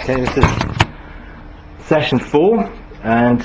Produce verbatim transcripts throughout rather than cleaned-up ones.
Okay, this is session four, and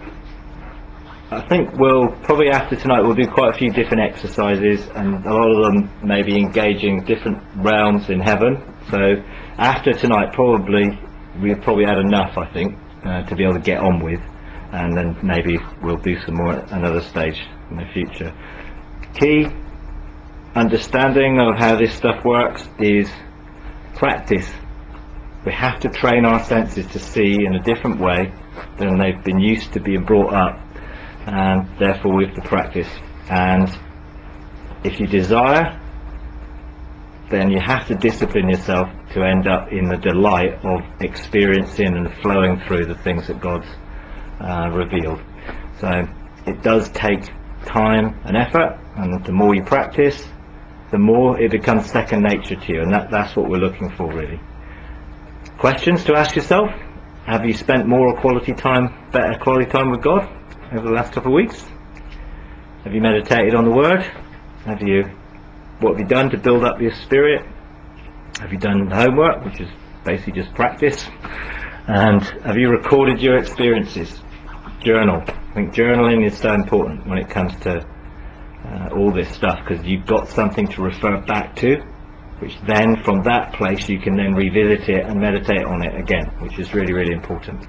I think we'll probably after tonight we'll do quite a few different exercises, and a lot of them may be engaging different realms in heaven. So after tonight, probably we've probably had enough, I think, uh, to be able to get on with, and then maybe we'll do some more at another stage in the future. Key understanding of how this stuff works is practice. We have to train our senses to see in a different way than they've been used to being brought up, and therefore we have to practice. And if you desire, then you have to discipline yourself to end up in the delight of experiencing and flowing through the things that God's uh, revealed. So it does take time and effort, and the more you practice, the more it becomes second nature to you, and that, that's what we're looking for, really. Questions to ask yourself? Have you spent more quality time, better quality time with God over the last couple of weeks? Have you meditated on the Word? Have you, what have you done to build up your spirit? Have you done homework, which is basically just practice? And have you recorded your experiences? Journal. I think journaling is so important when it comes to uh, all this stuff, because you've got something to refer back to, which then from that place you can then revisit it and meditate on it again, which is really, really important.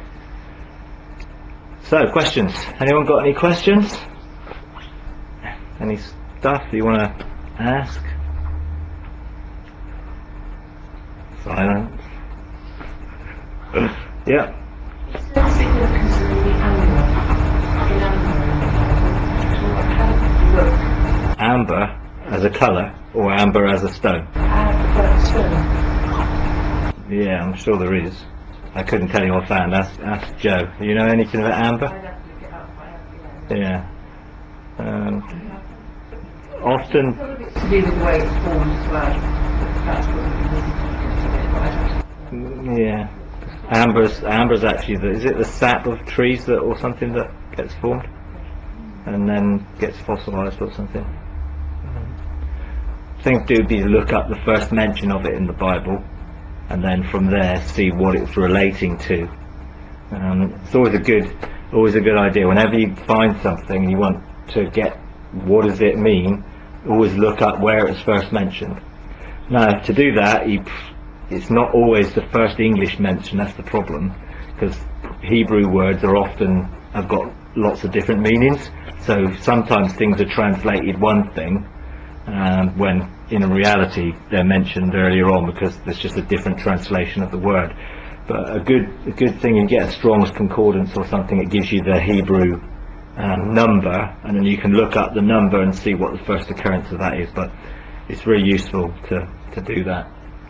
So, questions? Anyone got any questions? Any stuff you want to ask? Silence. Yeah. Is there significance in the amber? In amber? Look. Amber as a colour, or amber as a stone? Amber stone. Yeah, I'm sure there is. I couldn't tell you offhand. Ask, ask Joe. Do you know anything about amber? I'd have to look it up. I have, yeah. Yeah. Um, often. Probably to do with the way it's formed as well. That's what we need. Yeah. Amber's, amber's actually, the, is it the sap of trees that, or something that gets formed? And then gets fossilised or something? I think do be to look up the first mention of it in the Bible, and then from there see what it's relating to. Um, it's always a good, always a good idea. Whenever you find something and you want to get what does it mean, always look up where it was first mentioned. Now, to do that, you, it's not always the first English mention. That's the problem, because Hebrew words are often have got lots of different meanings. So sometimes things are translated one thing, um, when in reality they're mentioned earlier on because there's just a different translation of the word. But a good a good thing, you get a Strong's Concordance or something, it gives you the Hebrew um, number, and then you can look up the number and see what the first occurrence of that is. But it's really useful to, to do that.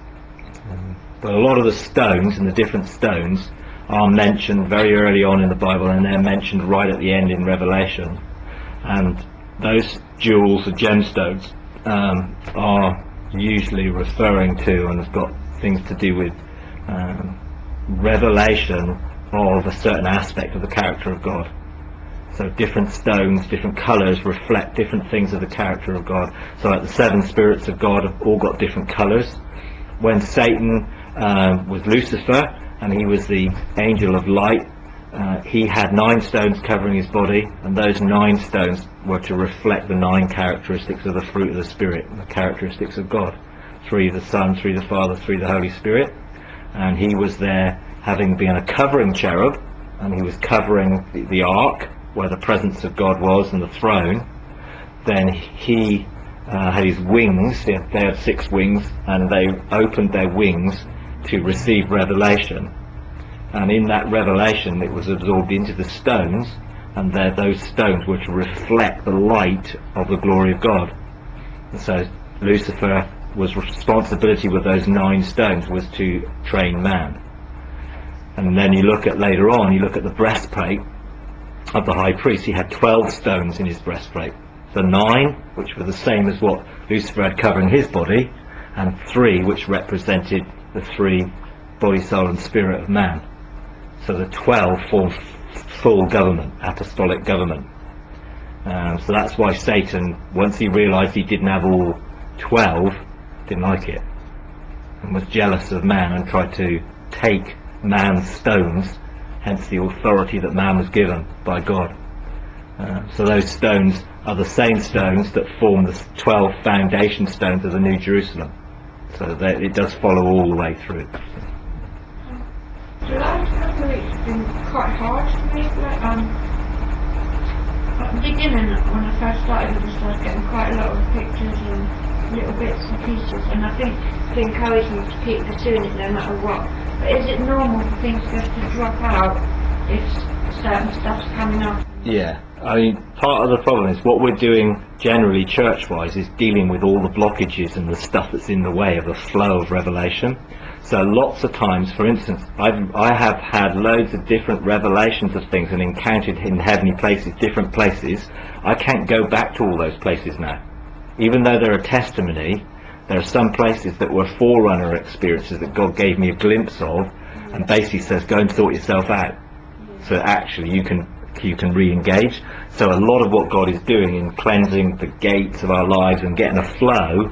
Um, but a lot of the stones and the different stones are mentioned very early on in the Bible, and they're mentioned right at the end in Revelation. And those jewels or gemstones um, are usually referring to and have got things to do with um, revelation of a certain aspect of the character of God. So different stones, different colours reflect different things of the character of God. So like the seven spirits of God have all got different colours. When Satan uh, was Lucifer and he was the angel of light, Uh, he had nine stones covering his body, and those nine stones were to reflect the nine characteristics of the fruit of the Spirit, the characteristics of God. Three the Son, three the Father, three the Holy Spirit. And he was there having been a covering cherub, and he was covering the, the ark where the presence of God was and the throne. Then he uh, had his wings. They had, they had six wings, and they opened their wings to receive revelation. And in that revelation it was absorbed into the stones, and there those stones were to reflect the light of the glory of God. And so Lucifer was responsibility with those nine stones was to train man. And then you look at later on, you look at the breastplate of the high priest. He had twelve stones in his breastplate. The nine, which were the same as what Lucifer had covering his body, and three which represented the three body, soul and spirit of man. So the twelve form full government, apostolic government. Um, so that's why Satan, once he realised he didn't have all twelve, didn't like it, and was jealous of man and tried to take man's stones, hence the authority that man was given by God. Uh, so those stones are the same stones that form the twelve foundation stones of the New Jerusalem. So that it does follow all the way through. The last couple of weeks have been quite hard for me. Like, um, at the beginning, when I first started with this, I was getting quite a lot of pictures and little bits and pieces, and I think it encouraged me to keep pursuing it no matter what. But is it normal for things just to drop out if certain stuff's coming up? Yeah, I mean, part of the problem is what we're doing generally church-wise is dealing with all the blockages and the stuff that's in the way of the flow of revelation. So lots of times, for instance, I've, I have had loads of different revelations of things and encountered in heavenly places, different places. I can't go back to all those places now. Even though they're a testimony, there are some places that were forerunner experiences that God gave me a glimpse of and basically says, go and sort yourself out. So actually you can you can re-engage. So a lot of what God is doing in cleansing the gates of our lives and getting a flow,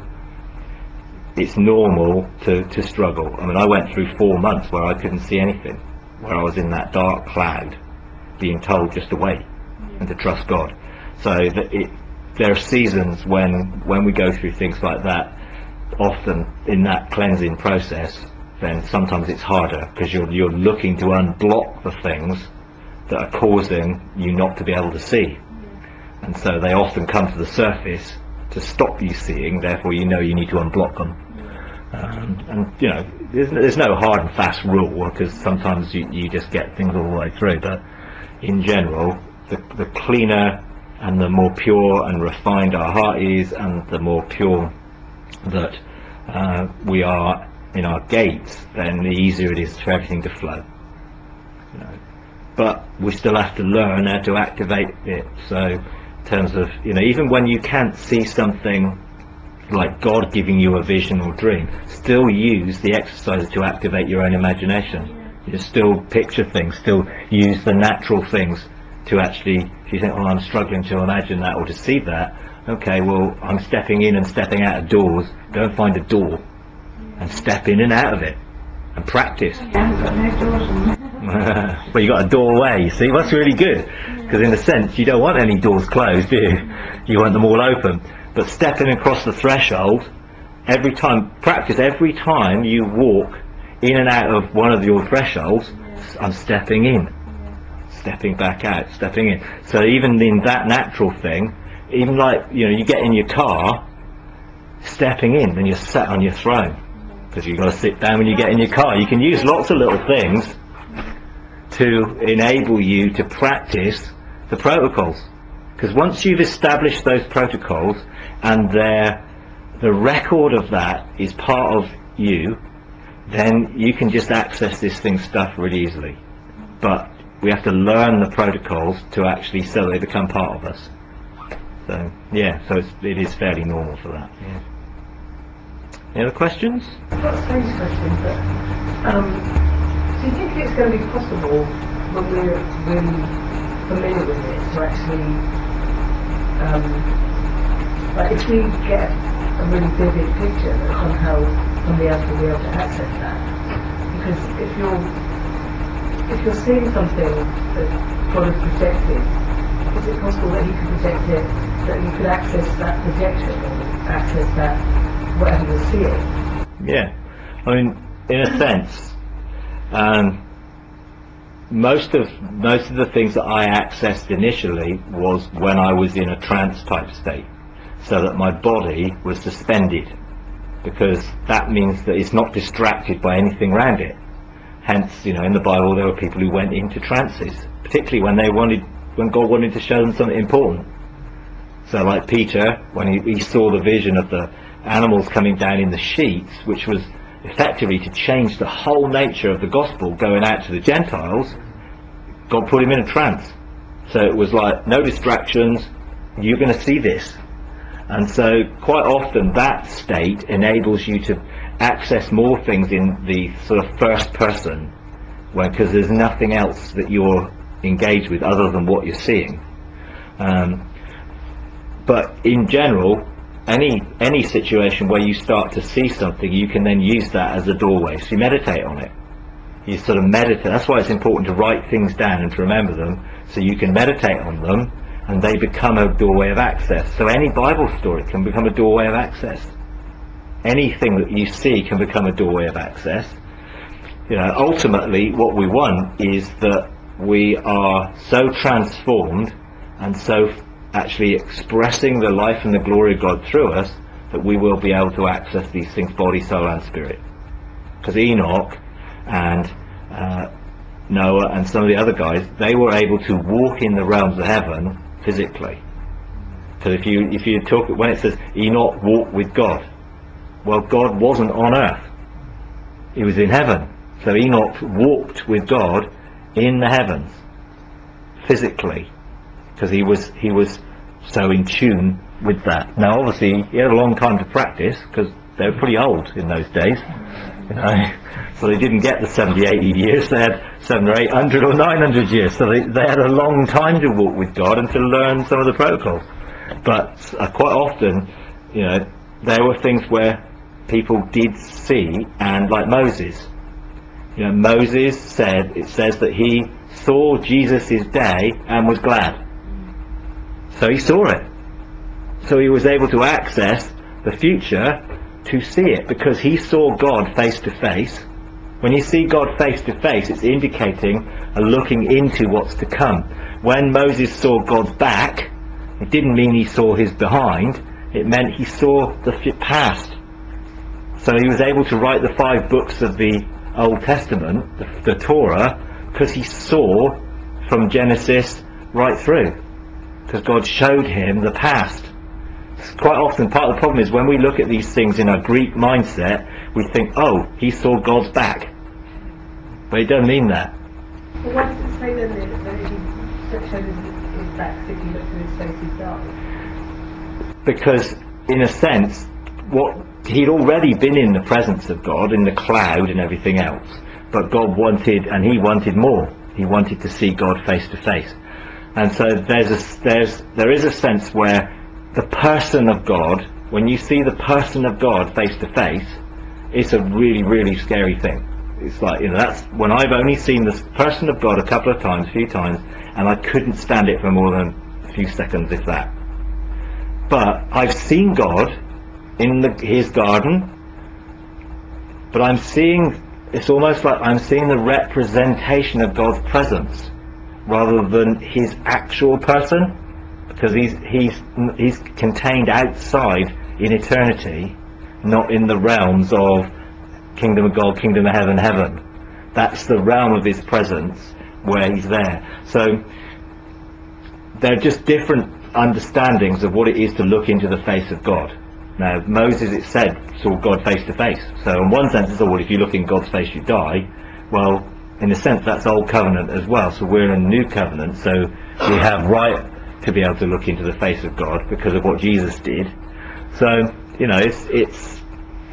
it's normal to, to struggle. I mean, I went through four months where I couldn't see anything, where I was in that dark cloud, being told just to wait and to trust God. So that it, there are seasons when, when we go through things like that, often in that cleansing process, then sometimes it's harder because you're, you're looking to unblock the things that are causing you not to be able to see. And so they often come to the surface to stop you seeing, therefore you know you need to unblock them. Um, and you know, there's, there's no hard and fast rule, because sometimes you, you just get things all the way through, but in general, the, the cleaner and the more pure and refined our heart is, and the more pure that uh, we are in our gates, then the easier it is for everything to flow. You know. But we still have to learn how to activate it. So in terms of, you know, even when you can't see something like God giving you a vision or dream, still use the exercises to activate your own imagination. You still picture things, still use the natural things to actually, if you think, oh, I'm struggling to imagine that or to see that, okay, well, I'm stepping in and stepping out of doors. Go and find a door and step in and out of it and practice. I haven't got no doors on me. Well, you got a doorway, you see. Well, that's really good, because in a sense you don't want any doors closed, do you? You want them all open. But stepping across the threshold, every time, practice every time you walk in and out of one of your thresholds, I'm stepping in, stepping back out, stepping in. So even in that natural thing, even like, you know, you get in your car, stepping in, then you're sat on your throne, because you've got to sit down when you get in your car. You can use lots of little things to enable you to practice the protocols, because once you've established those protocols and they're, the record of that is part of you, then you can just access this thing stuff really easily. But we have to learn the protocols to actually, so they become part of us. So yeah, so it's, it is fairly normal for that. Yeah. Any other questions? I've got a strange question, but um, do you think it's going to be possible when we're really familiar with it to actually, um, like if we get a really vivid picture, that somehow somebody else will be able to access that? Because if you're if you're seeing something that God has projected, is it possible that He could project it, that you could access that projection or access that whatever you're seeing? Yeah, I mean, in a sense, um, most of most of the things that I accessed initially was when I was in a trance type state, so that my body was suspended, because that means that it's not distracted by anything around it. Hence, you know, in the Bible there were people who went into trances, particularly when they wanted, when God wanted to show them something important. So like Peter, when he, he saw the vision of the animals coming down in the sheets, which was effectively to change the whole nature of the gospel going out to the Gentiles, God put him in a trance. So it was like, no distractions, you're going to see this. And so quite often that state enables you to access more things in the sort of first person, because there's nothing else that you're engaged with other than what you're seeing. Um, but in general, any any situation where you start to see something, you can then use that as a doorway. So you meditate on it. You sort of meditate. That's why it's important to write things down and to remember them, so you can meditate on them and they become a doorway of access. So any Bible story can become a doorway of access. Anything that you see can become a doorway of access. You know, ultimately what we want is that we are so transformed and so actually expressing the life and the glory of God through us that we will be able to access these things, body, soul and spirit. Because Enoch and uh, Noah and some of the other guys, they were able to walk in the realms of heaven physically. Because if you if you talk, when it says Enoch walked with God, well, God wasn't on earth, he was in heaven. So Enoch walked with God in the heavens physically, because he was he was so in tune with that. Now obviously he had a long time to practice, because they were pretty old in those days, you know. So they didn't get the seventy, eighty years, they had seven or eight hundred or nine hundred years. So they, they had a long time to walk with God and to learn some of the protocols. But uh, quite often, you know, there were things where people did see, and like Moses, you know, Moses said, it says that he saw Jesus' day and was glad. So he saw it. So he was able to access the future to see it, because he saw God face to face. When you see God face to face, it's indicating a looking into what's to come. When Moses saw God's back, it didn't mean he saw his behind, it meant he saw the past. So he was able to write the five books of the Old Testament, the, the Torah, because he saw from Genesis right through, because God showed him the past. Quite often part of the problem is when we look at these things in our Greek mindset, we think, oh, he saw God's back. But it doesn't mean that. Well, why does it say then that, that he showed his, his back if he looked at his face, he died? Because, in a sense, what he'd already been in the presence of God, in the cloud and everything else, but God wanted, and he wanted more. He wanted to see God face to face. And so there's a, there's, there is a sense where the person of God, when you see the person of God face to face, it's a really, really scary thing. It's like, you know, that's when I've only seen the person of God a couple of times, a few times, and I couldn't stand it for more than a few seconds, if that. But I've seen God in the, his garden, but I'm seeing, it's almost like I'm seeing the representation of God's presence rather than his actual person, because he's he's he's contained outside in eternity, not in the realms of kingdom of God, kingdom of heaven, heaven. That's the realm of his presence where he's there. So they're just different understandings of what it is to look into the face of God. Now Moses, it said, saw God face to face. So in one sense it's all, well, if you look in God's face you die. Well, in a sense that's old covenant as well. So we're in a new covenant, so we have right to be able to look into the face of God because of what Jesus did. So, you know, it's it's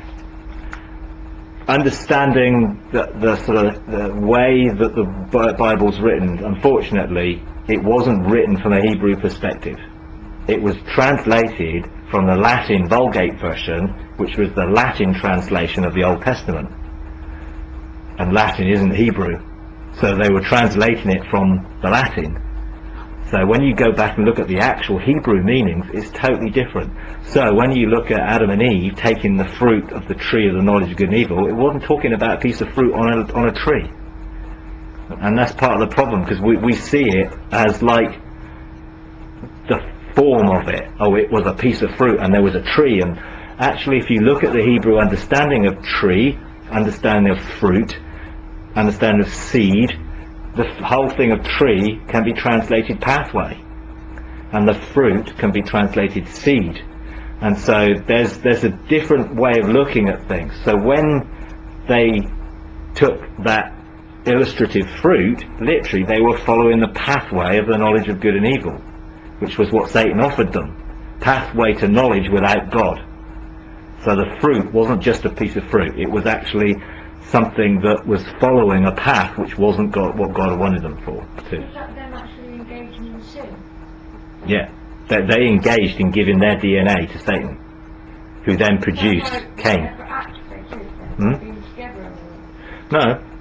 understanding the, the sort of the way that the Bible's written. Unfortunately, it wasn't written from a Hebrew perspective. It was translated from the Latin Vulgate version, which was the Latin translation of the Old Testament. And Latin isn't Hebrew, so they were translating it from the Latin. So when you go back and look at the actual Hebrew meanings, it's totally different. So when you look at Adam and Eve taking the fruit of the tree of the knowledge of good and evil, it wasn't talking about a piece of fruit on a, on a tree. And that's part of the problem, because we, we see it as like the form of it. Oh, it was a piece of fruit and there was a tree. And actually, if you look at the Hebrew understanding of tree, understanding of fruit, understanding of seed, the whole thing of tree can be translated pathway, and the fruit can be translated seed. And so there's there's a different way of looking at things. So when they took that illustrative fruit, literally they were following the pathway of the knowledge of good and evil, which was what Satan offered them, pathway to knowledge without God. So the fruit wasn't just a piece of fruit, it was actually something that was following a path which wasn't God, what God wanted them for. To. Was that them actually engaging in sin? Yeah, they, they engaged in giving their D N A to Satan, who then produced Is that Cain. like separate acts they did then, Hmm? being together or? No,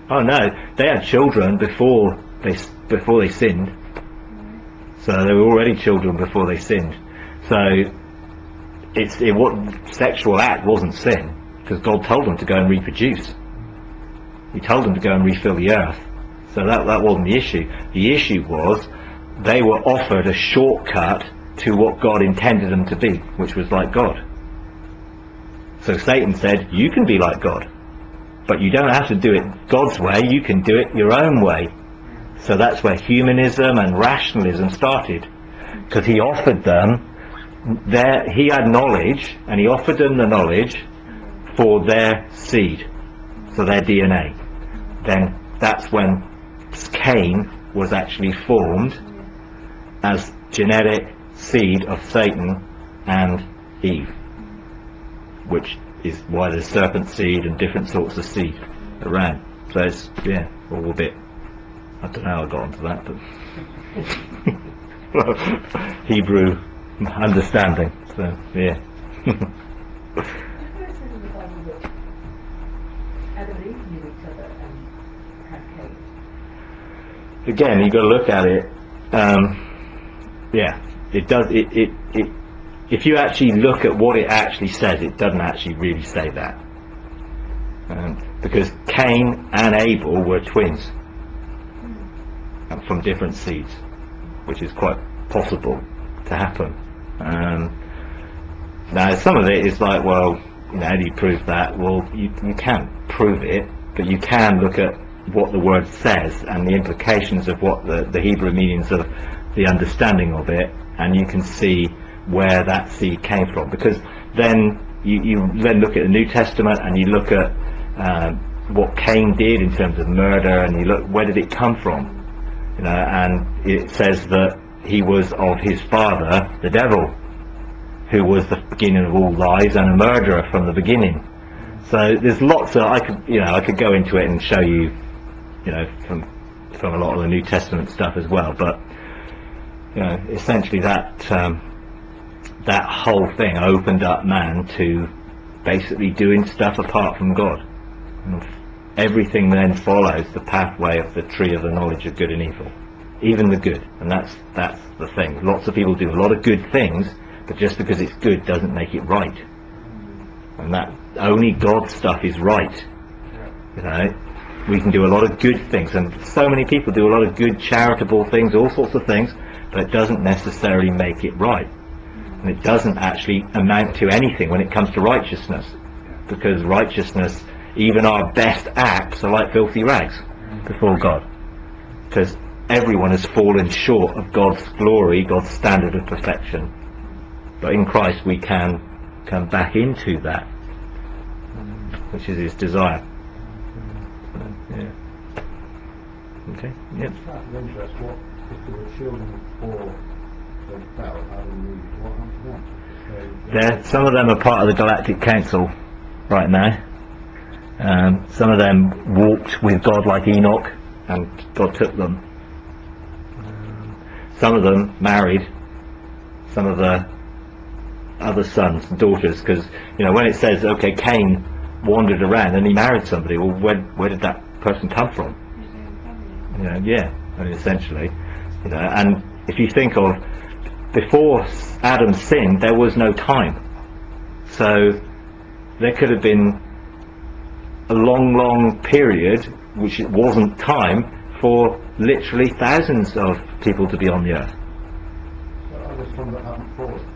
Oh no, they had children before they before they sinned. So they were already children before they sinned. So it's it what sexual act wasn't sin, because God told them to go and reproduce. He told them to go and refill the earth. So that that wasn't the issue. The issue was they were offered a shortcut to what God intended them to be, which was like God. So Satan said, you can be like God, but you don't have to do it God's way, you can do it your own way. So that's where humanism and rationalism started, because he offered them their, he had knowledge, and he offered them the knowledge for their seed, for their D N A. Then that's when Cain was actually formed as genetic seed of Satan and Eve, which is why there's serpent seed and different sorts of seed around. So it's, yeah, all a bit, I don't know how I got onto that, but Hebrew understanding, so yeah. Adam and Eve knew each other and had Cain. Again, you've got to look at it, um, yeah, it does, it, it, it, if you actually look at what it actually says, it doesn't actually really say that. Um, because Cain and Abel were twins, and from different seeds, which is quite possible to happen. Um, now, some of it is like, well, you know, how do you prove that? Well, you, you can't prove it, but you can look at what the word says and the implications of what the, the Hebrew meanings of the understanding of it, and you can see where that seed came from. Because then you, you then look at the New Testament and you look at um, what Cain did in terms of murder, and you look, where did it come from? You know, and it says that he was of his father, the devil, who was the beginning of all lies and a murderer from the beginning. So there's lots of, I could, you know, I could go into it and show you, you know, from from a lot of the New Testament stuff as well. But you know, essentially that um, that whole thing opened up man to basically doing stuff apart from God. And everything then follows the pathway of the tree of the knowledge of good and evil, even the good. And that's that's the thing. Lots of people do a lot of good things, but just because it's good doesn't make it right. And that only God's stuff is right. You know, we can do a lot of good things, and so many people do a lot of good charitable things, all sorts of things, but it doesn't necessarily make it right. And it doesn't actually amount to anything when it comes to righteousness, because righteousness, even our best acts, are like filthy rags before God, because everyone has fallen short of God's glory, God's standard of perfection. But in Christ we can come back into that, which is his desire. So, yeah. Okay. Yep. Just out of interest, what if there were children before they fell, Adam and Eve, what happened to them? They, they There, some of them are part of the Galactic Council right now. Um, some of them walked with God like Enoch, and God took them. Um, some of them married some of the other sons and daughters, because you know, when it says, okay, Cain wandered around and he married somebody, well, where where did that person come from? You know, yeah, I mean, essentially, you know. And if you think of, before Adam sinned, there was no time, so there could have been a long, long period which it wasn't time for literally thousands of people to be on the earth. So are there some that haven't fallen?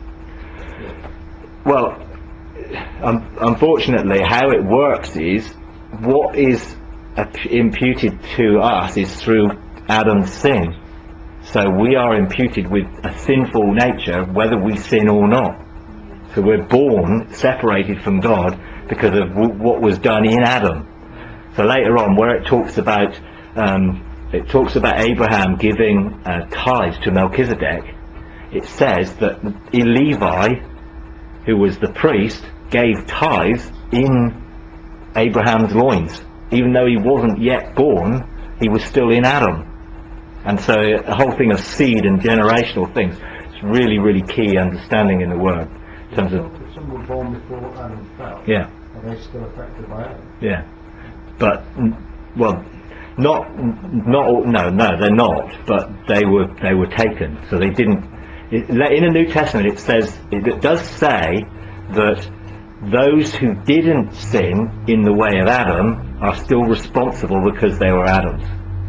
Well, um, unfortunately, how it works is, what is imputed to us is through Adam's sin. So we are imputed with a sinful nature, whether we sin or not. So we're born separated from God because of w- what was done in Adam. So later on, where it talks about um, it talks about Abraham giving uh, tithes to Melchizedek, it says that Levi, who was the priest, gave tithes in Abraham's loins. Even though he wasn't yet born, he was still in Adam. And so the whole thing of seed and generational things is really, really key understanding in the Word. In terms of, If some were born before Adam fell, yeah, are they still affected by Adam? yeah. But, mm, well, Not, not all, no, no, they're not. But they were, they were taken. So they didn't. It, in the New Testament, it says, it does say that those who didn't sin in the way of Adam are still responsible because they were Adam's.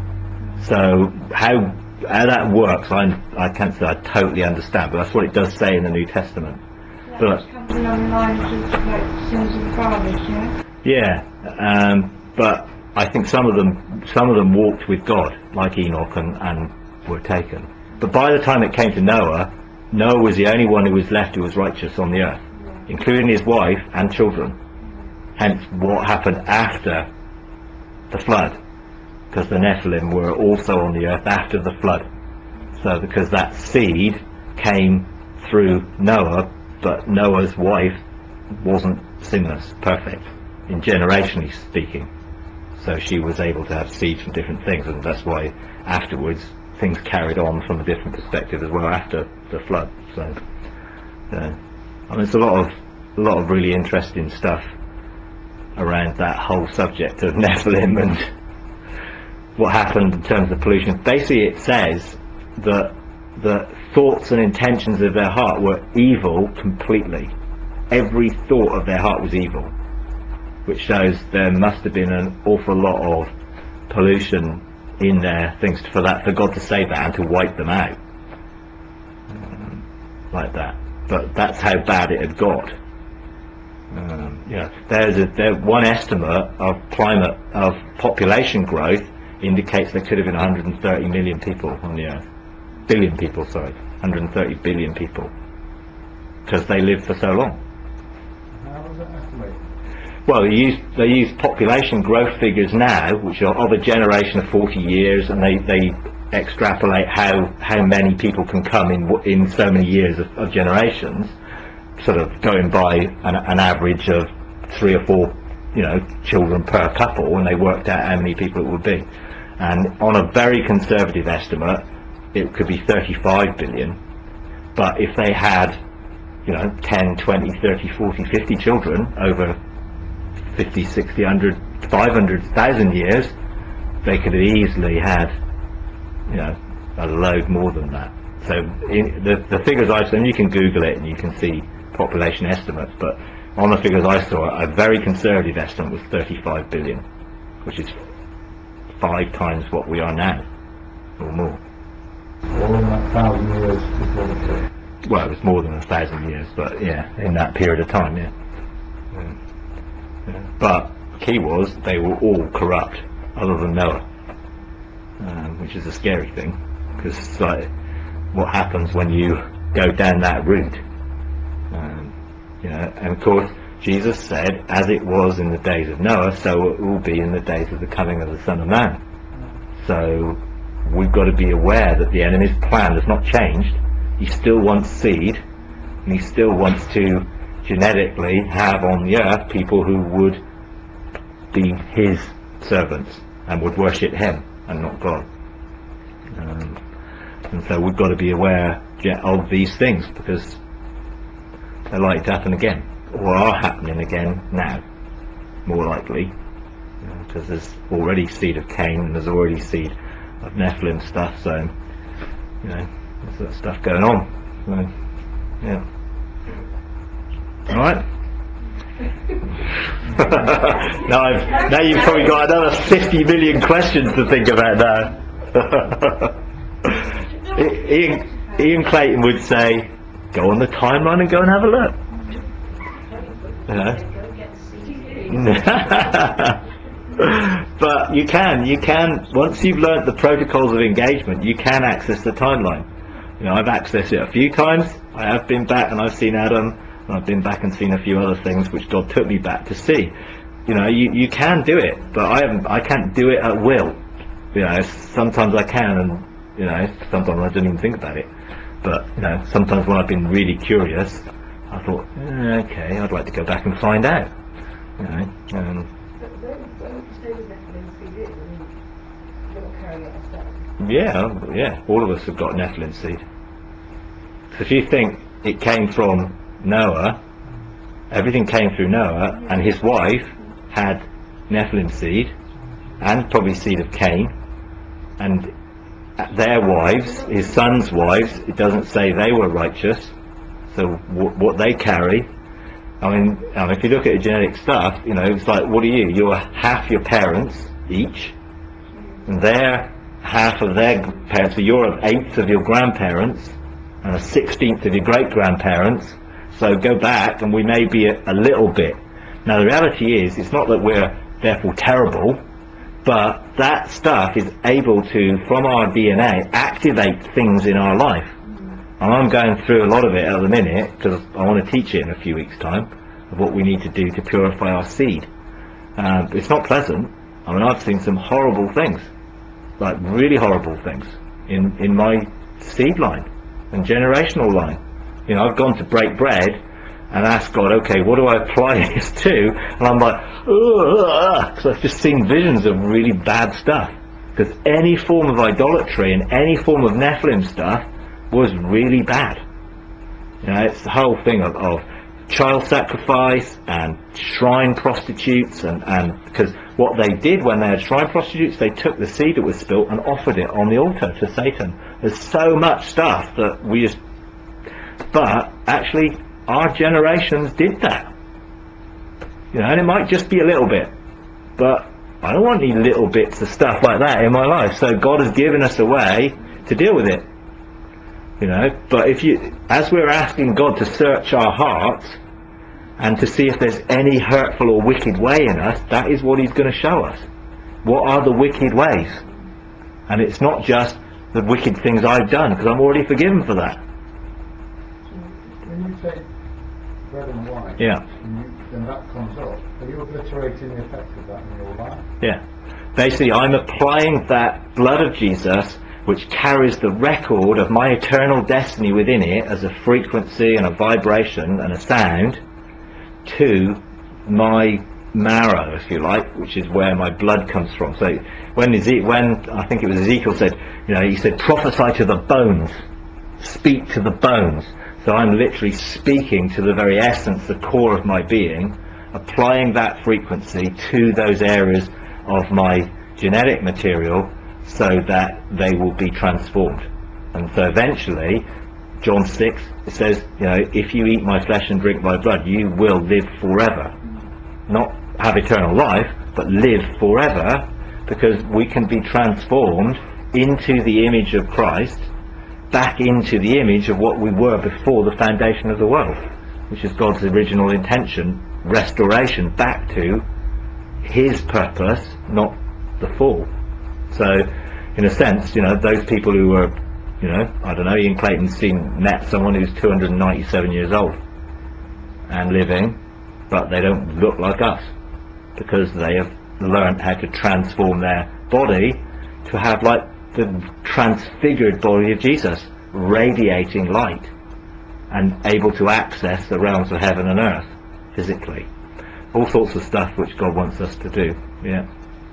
So how how that works, I I can't say I totally understand, but that's what it does say in the New Testament. That But just comes along the lines of like sins and fathers, yeah? yeah, um, but I think some of them some of them walked with God, like Enoch, and, and were taken. But by the time it came to Noah, Noah was the only one who was left who was righteous on the earth, including his wife and children. Hence what happened after the flood, because the Nephilim were also on the earth after the flood. So because that seed came through Noah, but Noah's wife wasn't sinless, perfect, in generationally speaking. So she was able to have seed from different things, and that's why afterwards things carried on from a different perspective as well after the flood. So, uh, I mean, it's a lot of a lot of really interesting stuff around that whole subject of Nephilim and what happened in terms of pollution. Basically, it says that the thoughts and intentions of their heart were evil completely. Every thought of their heart was evil, which shows there must have been an awful lot of pollution in their things for that, for God to say that and to wipe them out um, like that. But that's how bad it had got. Um, yeah, there's a there, one estimate of climate of population growth indicates there could have been one hundred thirty million people on the earth, billion people, sorry, one hundred thirty billion people, because they lived for so long. How was that estimated? Well, they use they use population growth figures now, which are of a generation of forty years, and they, they extrapolate how how many people can come in in so many years of, of generations, sort of going by an, an average of three or four, you know, children per couple, and they worked out how many people it would be. And on a very conservative estimate, it could be thirty-five billion. But if they had, you know, ten, twenty, thirty, forty, fifty children over fifty, sixty, one hundred, five hundred thousand years, they could have easily had, you know, a load more than that. So in the, the figures I've seen, you can Google it and you can see population estimates, but on the figures I saw, a very conservative estimate was thirty-five billion, which is five times what we are now, or more. All in that thousand years before the flood. Well, it was more than a thousand years, but yeah, in that period of time, yeah. Yeah. Yeah. But the key was they were all corrupt, other than Noah, um, which is a scary thing, because like, what happens when you go down that route? Um, you know, and of course, Jesus said, "As it was in the days of Noah, so it will be in the days of the coming of the Son of Man." So we've got to be aware that the enemy's plan has not changed. He still wants seed, and he still wants to genetically have on the earth people who would be his servants and would worship him and not God. Um, and so we've got to be aware of these things, because they're likely to happen again, or are happening again now, more likely, because there's already seed of Cain and there's already seed of Nephilim stuff, so, you know, there's that stuff going on. So, yeah. Alright? now, I've, now you've probably got another fifty million questions to think about now. Ian, Ian Clayton would say, go on the timeline and go and have a look. You know? But you can, you can, once you've learnt the protocols of engagement, you can access the timeline. You know, I've accessed it a few times. I have been back and I've seen Adam, and I've been back and seen a few other things which God took me back to see. You know, you, you can do it, but I haven't, I can't do it at will. You know, sometimes I can, and you know, sometimes I don't even think about it. But you know, sometimes when I've been really curious, I thought, eh, okay, I'd like to go back and find out. You know, um, But when, when you say the Nephilim seed is, I mean, you're not carrying it yourself. yeah, yeah, all of us have got Nephilim seed. So if you think it came from Noah, everything came through Noah, and his wife had Nephilim seed, and probably seed of Cain, and their wives, his son's wives, it doesn't say they were righteous, so w- what they carry, I mean, um, if you look at the genetic stuff, you know, it's like, what are you? You're half your parents each, and they're half of their parents, so you're an eighth of your grandparents, and a sixteenth of your great-grandparents, so go back, and we may be a, a little bit. Now the reality is, it's not that we're therefore terrible, but that stuff is able to, from our D N A, activate things in our life. And I'm going through a lot of it at the minute, because I want to teach it in a few weeks' time, of what we need to do to purify our seed. Uh, it's not pleasant. I mean, I've seen some horrible things, like really horrible things, in, in my seed line and generational line. You know, I've gone to break bread and asked God, okay, what do I apply this to? And I'm like, ugh, because I've just seen visions of really bad stuff. Because any form of idolatry and any form of Nephilim stuff was really bad. You know, it's the whole thing of, of child sacrifice and shrine prostitutes, and, and because what they did when they had shrine prostitutes, they took the seed that was spilt and offered it on the altar to Satan. There's so much stuff that we just, but actually our generations did that. You know, and it might just be a little bit, but I don't want any little bits of stuff like that in my life. So God has given us a way to deal with it. You know, but if you, as we're asking God to search our hearts and to see if there's any hurtful or wicked way in us, that is what he's going to show us. What are the wicked ways? And it's not just the wicked things I've done, because I'm already forgiven for that. When you take bread and wine, Yeah. and you, then that comes up, are you obliterating the effect of that in your life? Yeah. Basically, I'm applying that blood of Jesus, which carries the record of my eternal destiny within it as a frequency and a vibration and a sound, to my marrow, if you like, which is where my blood comes from. So when Eze- when I think it was Ezekiel said, you know, he said, prophesy to the bones, speak to the bones. So I'm literally speaking to the very essence, the core of my being, applying that frequency to those areas of my genetic material, so that they will be transformed. And so eventually, John six, it says, you know, if you eat my flesh and drink my blood, you will live forever. Not have eternal life, but live forever, because we can be transformed into the image of Christ, back into the image of what we were before the foundation of the world, which is God's original intention, restoration back to his purpose, not the fall. So, in a sense, you know, those people who were, you know, I don't know, Ian Clayton's seen, met someone who's two hundred ninety-seven years old and living, but they don't look like us, because they have learned how to transform their body to have like the transfigured body of Jesus, radiating light and able to access the realms of heaven and earth physically. All sorts of stuff which God wants us to do. Yeah.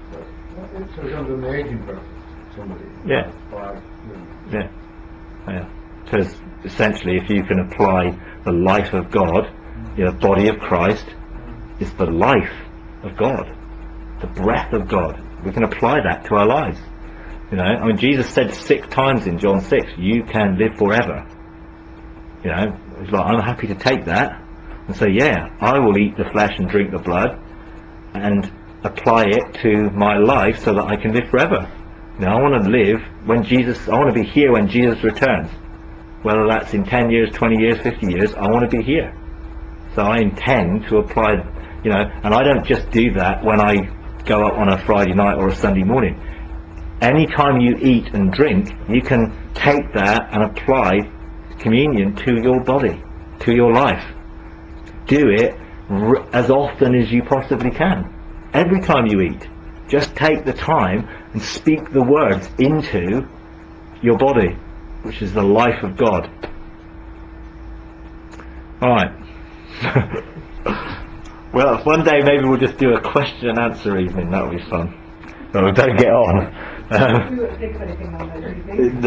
So it's under the aging process, somebody. Yeah. By, you know, Yeah. Yeah. Because essentially, if you can apply the life of God, you know, body of Christ is the life of God, the breath of God. We can apply that to our lives. You know, I mean, Jesus said six times in John six, you can live forever. You know, it's like, I'm happy to take that and say, yeah, I will eat the flesh and drink the blood and apply it to my life so that I can live forever. You know, I want to live when Jesus, I want to be here when Jesus returns. Whether that's in ten years, twenty years, fifty years, I want to be here. So I intend to apply, you know, and I don't just do that when I go up on a Friday night or a Sunday morning. Anytime you eat and drink, you can take that and apply communion to your body, to your life. Do it r- as often as you possibly can. Every time you eat, just take the time and speak the words into your body, which is the life of God. Alright. Well, one day maybe we'll just do a question and answer evening. That'll be fun. But we better get on. Um, We won't think of anything on those evenings.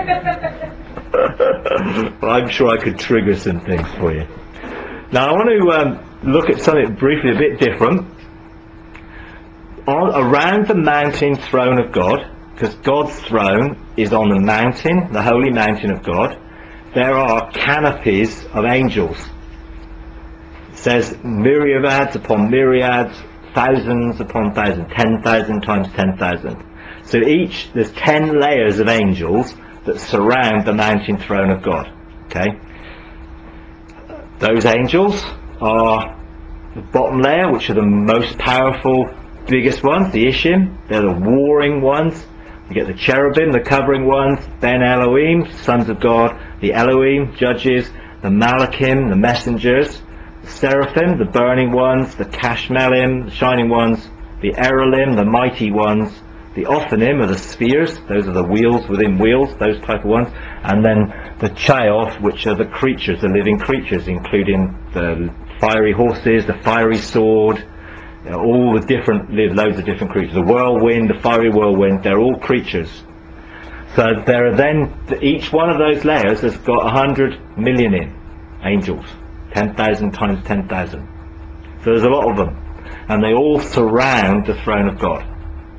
Well, I'm sure I could trigger some things for you. Now I want to um, look at something briefly a bit different. on, around the mountain throne of God, because God's throne is on the mountain, the holy mountain of God, there are canopies of angels. It says myriads upon myriads, thousands upon thousands, ten thousand times ten thousand. So each, there's ten layers of angels that surround the mountain throne of God. Okay? Those angels are the bottom layer, which are the most powerful, biggest ones, the Ishim. They're the warring ones. You get the cherubim, the covering ones, Ben Elohim, sons of God, the Elohim, judges, the Malachim, the messengers, the seraphim, the burning ones, the Kashmelim, the shining ones, the Erolim, the mighty ones, the Ophanim are the spheres, those are the wheels within wheels, those type of ones, and then the Chaoth, which are the creatures, the living creatures, including the fiery horses, the fiery sword, you know, all the different, loads of different creatures. The whirlwind, the fiery whirlwind, they're all creatures. So there are then, each one of those layers has got a hundred million in angels, ten thousand times ten thousand. So there's a lot of them, and they all surround the throne of God.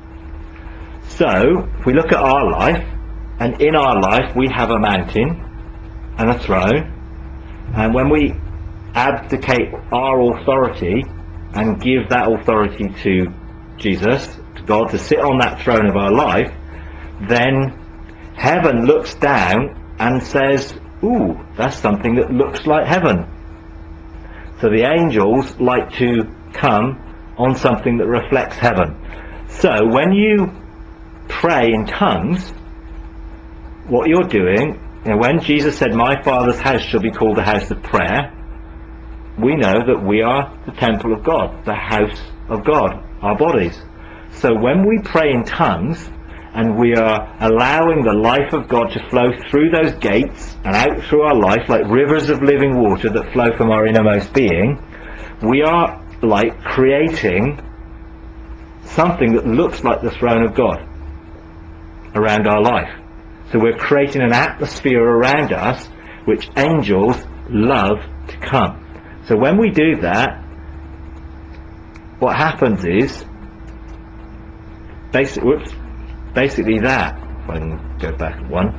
So if we look at our life, and in our life we have a mountain and a throne, and when we abdicate our authority and give that authority to Jesus, to God, to sit on that throne of our life, then heaven looks down and says, ooh, that's something that looks like heaven. So the angels like to come on something that reflects heaven. So when you pray in tongues, what you're doing, you know, when Jesus said, my Father's house shall be called a house of prayer, we know that we are the temple of God, the house of God, our bodies. So when we pray in tongues, and we are allowing the life of God to flow through those gates and out through our life like rivers of living water that flow from our innermost being, we are like creating something that looks like the throne of God around our life. So we're creating an atmosphere around us which angels love to come. So when we do that, what happens is basic, whoops, basically that, if I can go back one,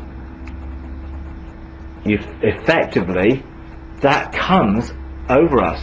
you effectively, that comes over us.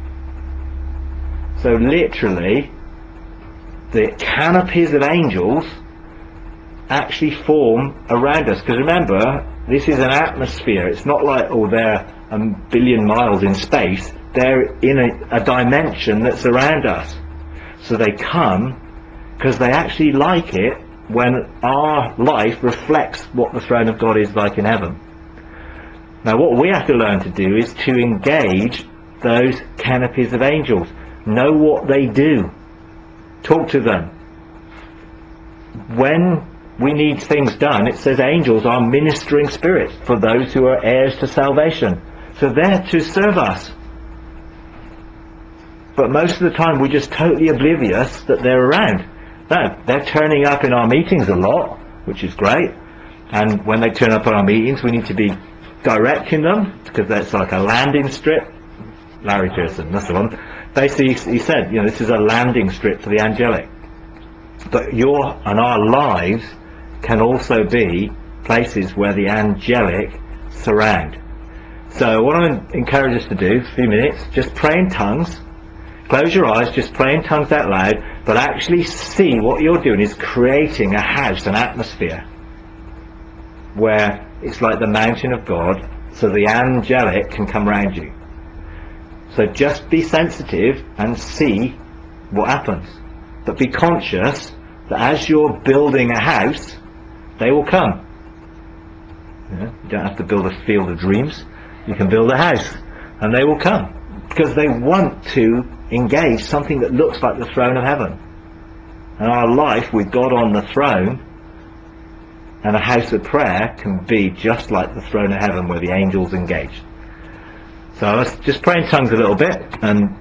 So literally, the canopies of angels actually form around us. Because remember, this is an atmosphere. It's not like, oh, they're a billion miles in space. They're in a, a dimension that's around us. So they come because they actually like it when our life reflects what the throne of God is like in heaven. Now what we have to learn to do is to engage those canopies of angels. Know what they do. Talk to them. When we need things done, it says angels are ministering spirits for those who are heirs to salvation. So they're to serve us. But most of the time we're just totally oblivious that they're around. No, they're turning up in our meetings a lot, which is great. And when they turn up in our meetings, we need to be directing them, because that's like a landing strip. Larry Pearson, that's the one. Basically, he said, you know, this is a landing strip for the angelic. But your and our lives can also be places where the angelic surround. So what I encourage us to do, a few minutes, just pray in tongues. Close your eyes, just pray in tongues out loud, but actually see what you're doing is creating a house, an atmosphere, where it's like the mountain of God, so the angelic can come round you. So just be sensitive and see what happens. But be conscious that as you're building a house, they will come. You know, you don't have to build a field of dreams. You can build a house, and they will come. Because they want to engage something that looks like the throne of heaven. And our life with God on the throne and a house of prayer can be just like the throne of heaven where the angels engage. So let's just pray in tongues a little bit and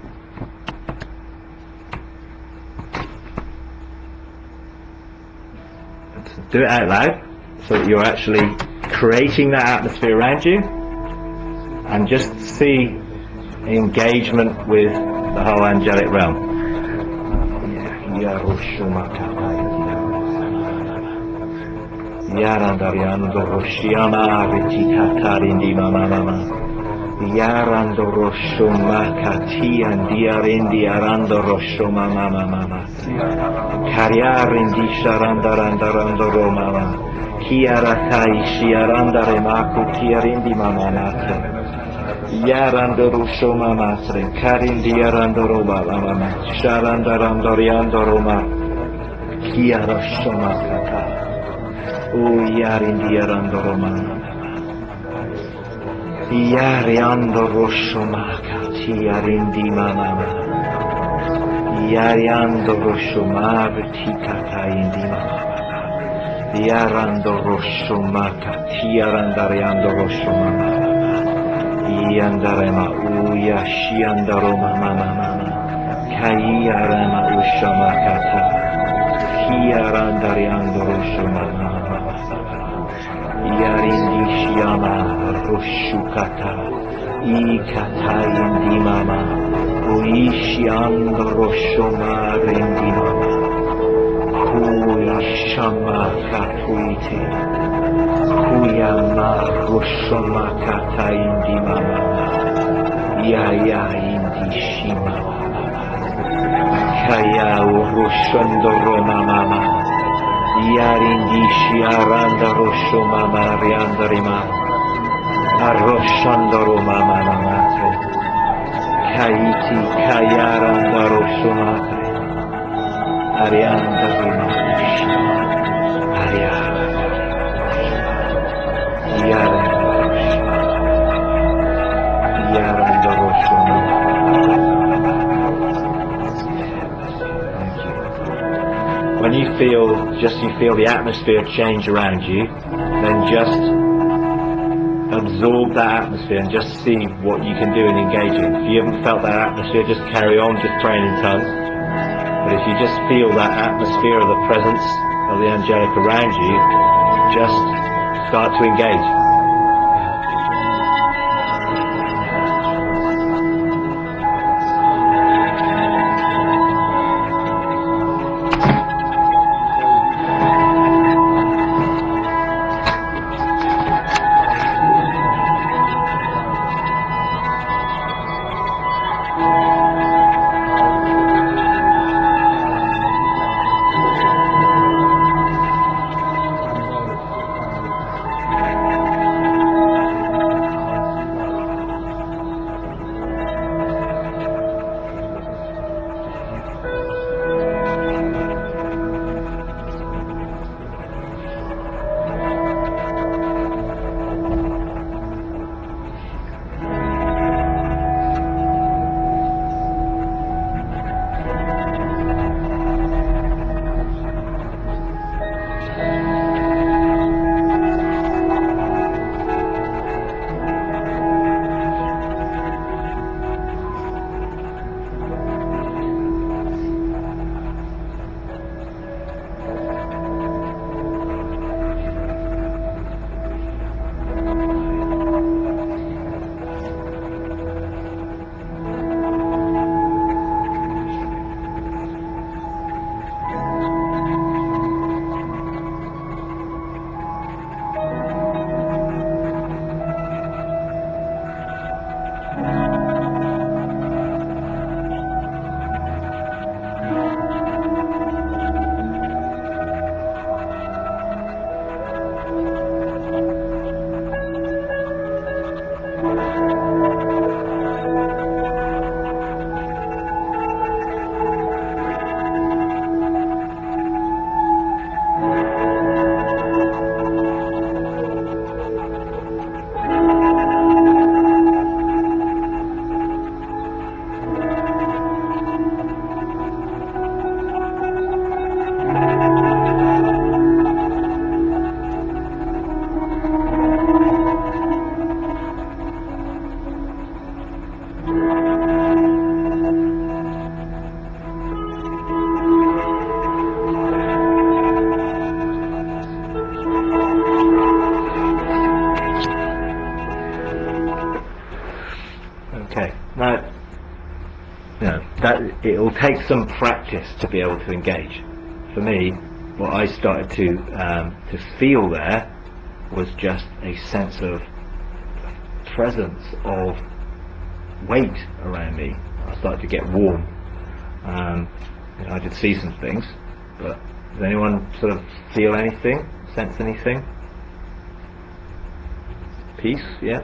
do it out loud so that you're actually creating that atmosphere around you, and just see engagement with the whole angelic realm. Yeah, Yarandariando Roshiama Ritikatari Mama Mama Yarando Rosho Makati and Diarendi Arando Rosho Mama Mama Kariarendi Sharandarandarando Mama Kiaratai Shiarandare Maku Kiarendi Mama Matre Yarando Rosho Mama Tre Karindi Arando Roma Mama Sharandarandoriando Roma Kiarosho Makata O Yarindi Arando Roma Yariando Roshomaka, Tiarindi Mama, Yariando Roshomar, Tikata Indi Mama, Yarando Roshomaka, Tiarandariando Roshomama, Yandarema Uya Shiandaroma Mama, Kayarama Ushamakata, Kiarandariando Roshomama, Yarindi Shiama Roshukata Ikata Indi Mama Uishianda Roshoma Rendi Mama Kuishama Katuite Kuyama Roshoma Kata Indi Mama Yaya Indi Shima Kaya Roshondoro Mama Yarindi Shiaranda Roshoma Mariandarima Aroshandoro Mama Mamate Kaiti Kayaranda Roshomate Ariandarima Ariara Yaranda Yaranda Roshoma. When you feel, just you feel the atmosphere change around you, then just absorb that atmosphere and just see what you can do in engaging. If you haven't felt that atmosphere, just carry on, just praying in tongues. But if you just feel that atmosphere of the presence of the angelic around you, just start to engage. takes some practice to be able to engage. For me, what I started to um, to feel there was just a sense of presence, of weight around me. I started to get warm. Um, you know, I did see some things, but does anyone sort of feel anything, sense anything? Peace, yeah?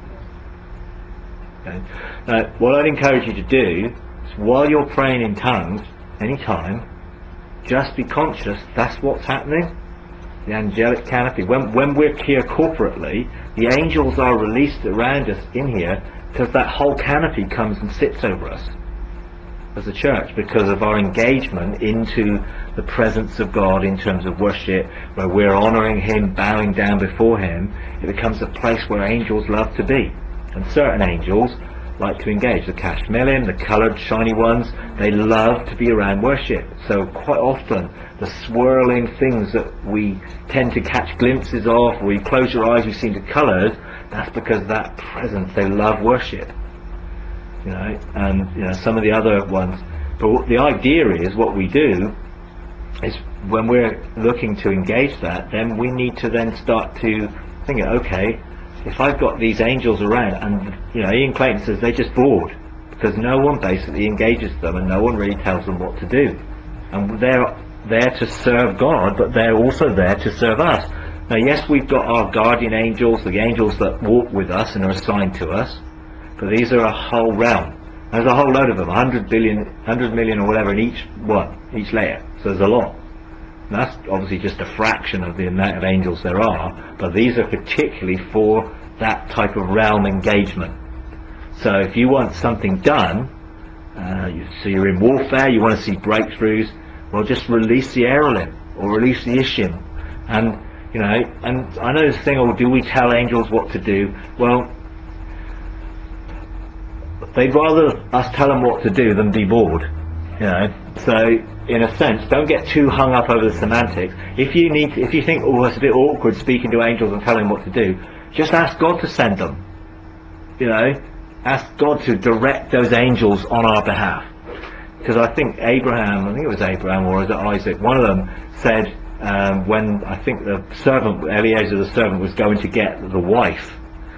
Okay. Now, what I'd encourage you to do is, while you're praying in tongues, anytime, just be conscious that's what's happening. The angelic canopy. When, when we're here corporately, the angels are released around us in here because that whole canopy comes and sits over us as a church, because of our engagement into the presence of God in terms of worship, where we're honouring Him, bowing down before Him. It becomes a place where angels love to be. And certain angels like to engage. The Kashmilim, the coloured shiny ones, they love to be around worship. So quite often the swirling things that we tend to catch glimpses of, where you close your eyes, you see the colours, that's because that presence, they love worship. You know, and you know, some of the other ones. But what the idea is, what we do is, when we're looking to engage that, then we need to then start to think, okay, if I've got these angels around, and you know, Ian Clayton says they're just bored because no one basically engages them and no one really tells them what to do, and they're there to serve God, but they're also there to serve us. Now, yes, we've got our guardian angels, the angels that walk with us and are assigned to us, but these are a whole realm. There's a whole load of them, one hundred billion, one hundred million or whatever in each one, each layer. So there's a lot. And that's obviously just a fraction of the amount of angels there are, but these are particularly for that type of realm engagement. So if you want something done, uh, you, so you're in warfare, you want to see breakthroughs, well, just release the Erolim or release the Ishim. And, you know, and I know this thing, oh, do we tell angels what to do? Well, they'd rather us tell them what to do than be bored, you know. So, in a sense, don't get too hung up over the semantics. If you need, if you think, oh, it's a bit awkward speaking to angels and telling them what to do, just ask God to send them. You know, ask God to direct those angels on our behalf. Because I think Abraham, I think it was Abraham or was it Isaac, one of them said, um, when I think the servant, Eliezer the servant, was going to get the wife,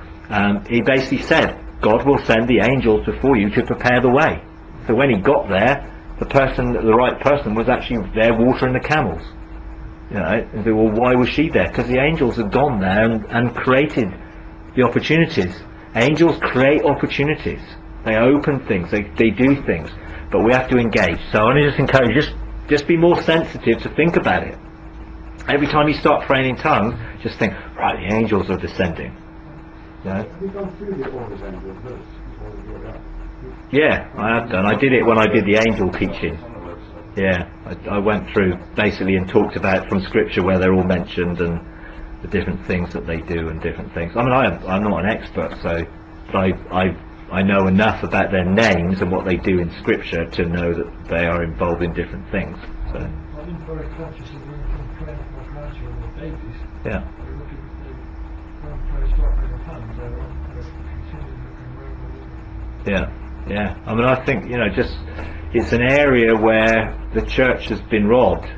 um, he basically said, God will send the angels before you to prepare the way. So when he got there, the person, the right person, was actually there watering the camels. You know, and they, well, why was she there? Because the angels had gone there and, and created the opportunities. Angels create opportunities. They open things. They they do things. But we have to engage. So I want to just encourage you, just just be more sensitive to think about it. Every time you start praying in tongues, just think, right, the angels are descending. You know? Have you gone through the orders angel verse before you go out? Yeah, I have done. I did it when I did the angel teaching. Yeah, I, I went through basically and talked about from scripture where they're all mentioned and the different things that they do and different things. I mean, I, I'm not an expert, so but I, I I know enough about their names and what they do in scripture to know that they are involved in different things. So I've been very conscious of when I'm praying for my grandchildren or babies. yeah, They're looking, they, when I pray, start praying in tongues, they're on, they're continually looking where we're yeah, yeah. I mean, I think, you know, just it's an area where the church has been robbed.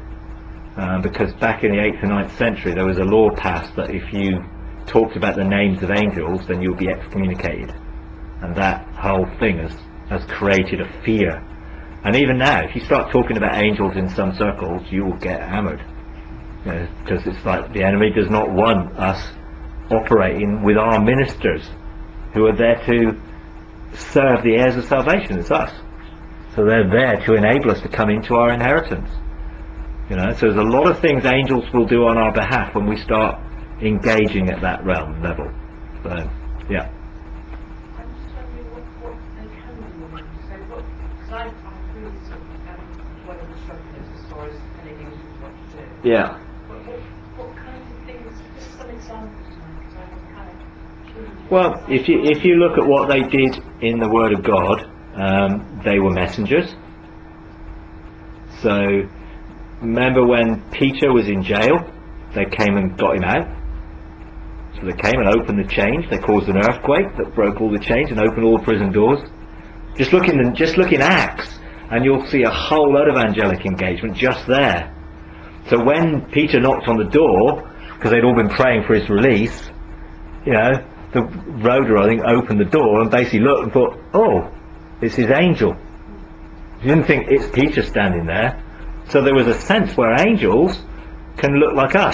Uh, because back in the eighth and ninth century there was a law passed that if you talked about the names of angels then you'll be excommunicated, and that whole thing has, has created a fear. And even now, if you start talking about angels in some circles, you will get hammered, you know, because it's like the enemy does not want us operating with our ministers who are there to serve the heirs of salvation. It's us, so they're there to enable us to come into our inheritance. You know, so there's a lot of things angels will do on our behalf when we start engaging at that realm level. So, yeah. I'm just wondering what, what they can do with it. So what, because I've, I've really sort of um, one of the strugglers as far as telling angels what to do. Yeah. But what, what kinds of things, just some examples, because I'm kind of keen. Well, if you if you look at what they did in the Word of God, um, they were messengers. So remember when Peter was in jail, they came and got him out. So they came and opened the chains. They caused an earthquake that broke all the chains and opened all the prison doors. Just look in, the, just look in Acts. and you'll see a whole lot of angelic engagement just there. So when Peter knocked on the door, because they'd all been praying for his release, you know, the Rhoda, I think, opened the door and basically looked and thought, oh, it's his angel. He didn't think it's Peter standing there. So there was a sense where angels can look like us.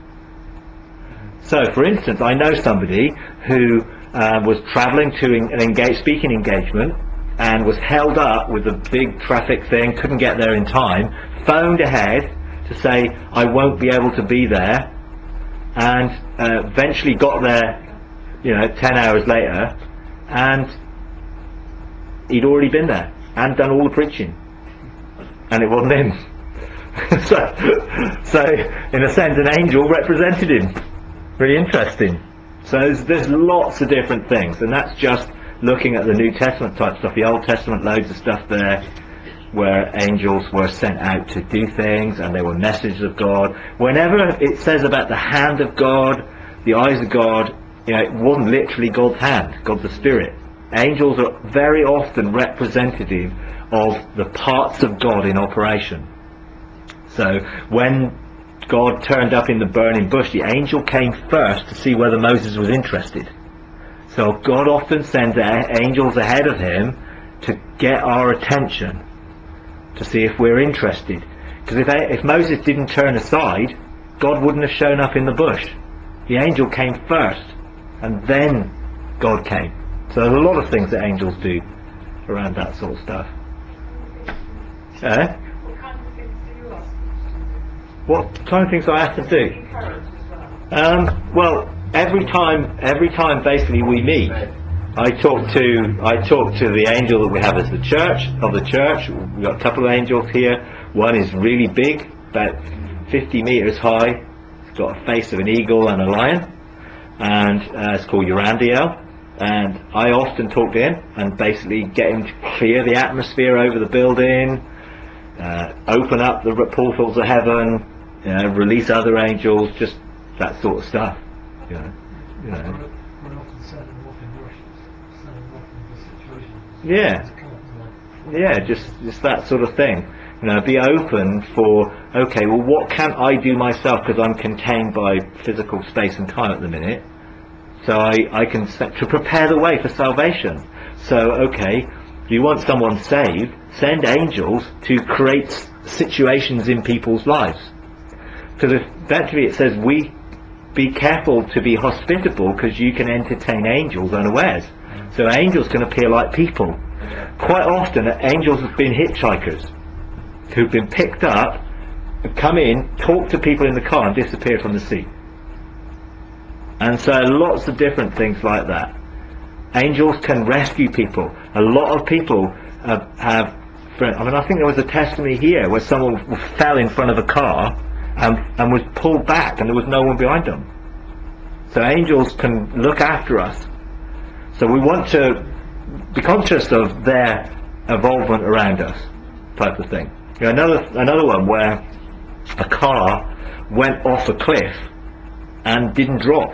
So, for instance, I know somebody who uh, was travelling to an engage, speaking engagement and was held up with a big traffic thing, couldn't get there in time, phoned ahead to say, I won't be able to be there, and uh, eventually got there, you know, ten hours later, and he'd already been there and done all the preaching, and it wasn't him. so, so, in a sense, an angel represented him. Really interesting. So there's, there's lots of different things, and that's just looking at the New Testament type stuff. The Old Testament, loads of stuff there where angels were sent out to do things, and they were messages of God. Whenever it says about the hand of God, the eyes of God, you know, it wasn't literally God's hand, God's the Spirit. Angels are very often representative of the parts of God in operation. So when God turned up in the burning bush, the angel came first to see whether Moses was interested. So God often sends angels ahead of him to get our attention, to see if we're interested. Because if, if Moses didn't turn aside, God wouldn't have shown up in the bush. The angel came first, and then God came. So there's a lot of things that angels do around that sort of stuff. Eh? What kind of things I have to do? Um, well, every time, every time basically we meet, I talk to I talk to the angel that we have as the church of the church. We've got a couple of angels here. One is really big, about fifty meters high. It's got a face of an eagle and a lion, and uh, it's called Urandiel. And I often talk to him and basically get him to clear the atmosphere over the building, uh, open up the portals of heaven, you know, release other angels, just that sort of stuff. You know, you know. Quite often send them off in rushes, send them off into situations. Yeah. It's kind of like- Yeah, just just that sort of thing. You know, be open for, okay, well, what can I do myself, because I'm contained by physical space and time at the minute. So I, I can set, to prepare the way for salvation. So, okay, if you want someone saved, send angels to create situations in people's lives. Because eventually it says, we be careful to be hospitable, because you can entertain angels unawares. So angels can appear like people. Quite often angels have been hitchhikers who've been picked up, come in, talk to people in the car and disappear from the scene. And so lots of different things like that. Angels can rescue people. A lot of people have, have I mean, I think there was a testimony here where someone fell in front of a car and, and was pulled back, and there was no one behind them. So angels can look after us. So we want to be conscious of their involvement around us, type of thing. You know, another another one where a car went off a cliff and didn't drop,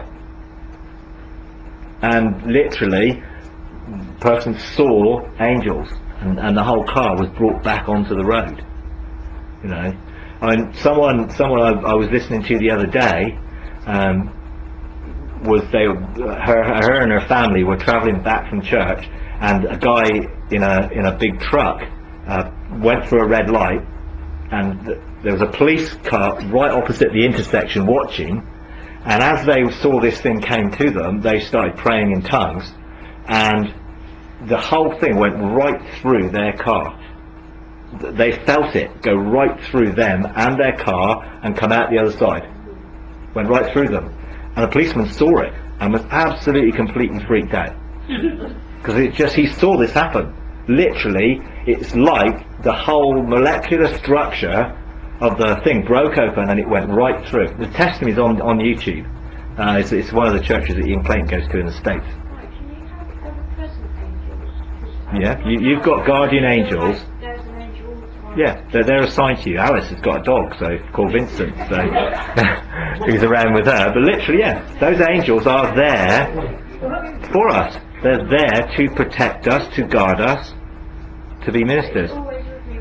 and literally the person saw angels, and, and the whole car was brought back onto the road. You know, I mean, someone someone I, I was listening to the other day, um, was they her her and her family were travelling back from church, and a guy in a in a big truck uh, went through a red light, and th there was a police car right opposite the intersection watching, and as they saw this thing came to them, they started praying in tongues, and the whole thing went right through their car. They felt it go right through them and their car and come out the other side. Went right through them. And the policeman saw it and was absolutely completely freaked out. Because it just, he saw this happen. Literally, it's like the whole molecular structure of the thing broke open and it went right through. The testimony's on, on YouTube. Uh, it's, it's one of the churches that Ian Clayton goes to in the States. Right, can you have ever-present angels? 'Cause I Yeah, don't you, know you've got how- guardian I feel angels. like there's an angel all the time. Yeah, they're, they're assigned to you. Alice has got a dog, so called Vincent, so he's around with her. But literally, yeah, those angels are there for us. They're there to protect us, to guard us, to be ministers. It's always with me.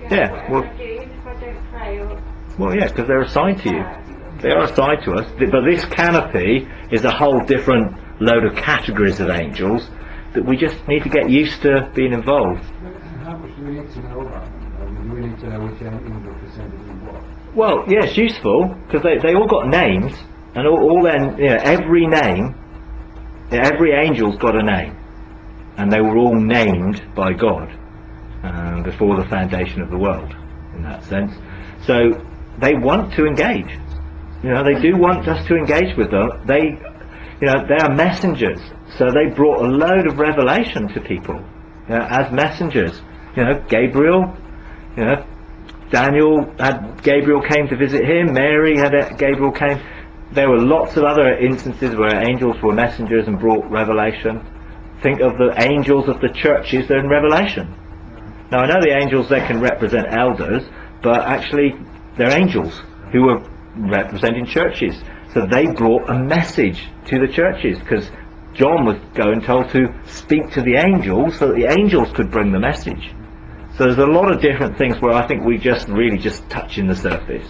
Yeah, whatever well- I do, even if I don't pray or Well, yeah, because they're assigned to you. They are assigned to us. Th- But this canopy is a whole different load of categories of angels that we just need to get used to being involved. How much do we need to know about them? I mean, do we need to know which angel descended in what? Well, yeah, it's useful because they, they all got names, and all, all then, you know, every name, every angel's got a name, and they were all named by God um, before the foundation of the world, in that sense. So they want to engage. You know, they do want us to engage with them. They, you know, they are messengers, so they brought a load of revelation to people, you know, as messengers. You know, Gabriel, you know, Daniel had Gabriel came to visit him. Mary had a, Gabriel came. There were lots of other instances where angels were messengers and brought revelation. Think of the angels of the churches that are in Revelation. Now I know the angels they can represent elders, but actually they're angels who were representing churches. So they brought a message to the churches because John was going told to speak to the angels so that the angels could bring the message. So there's a lot of different things where I think we just really just touching the surface.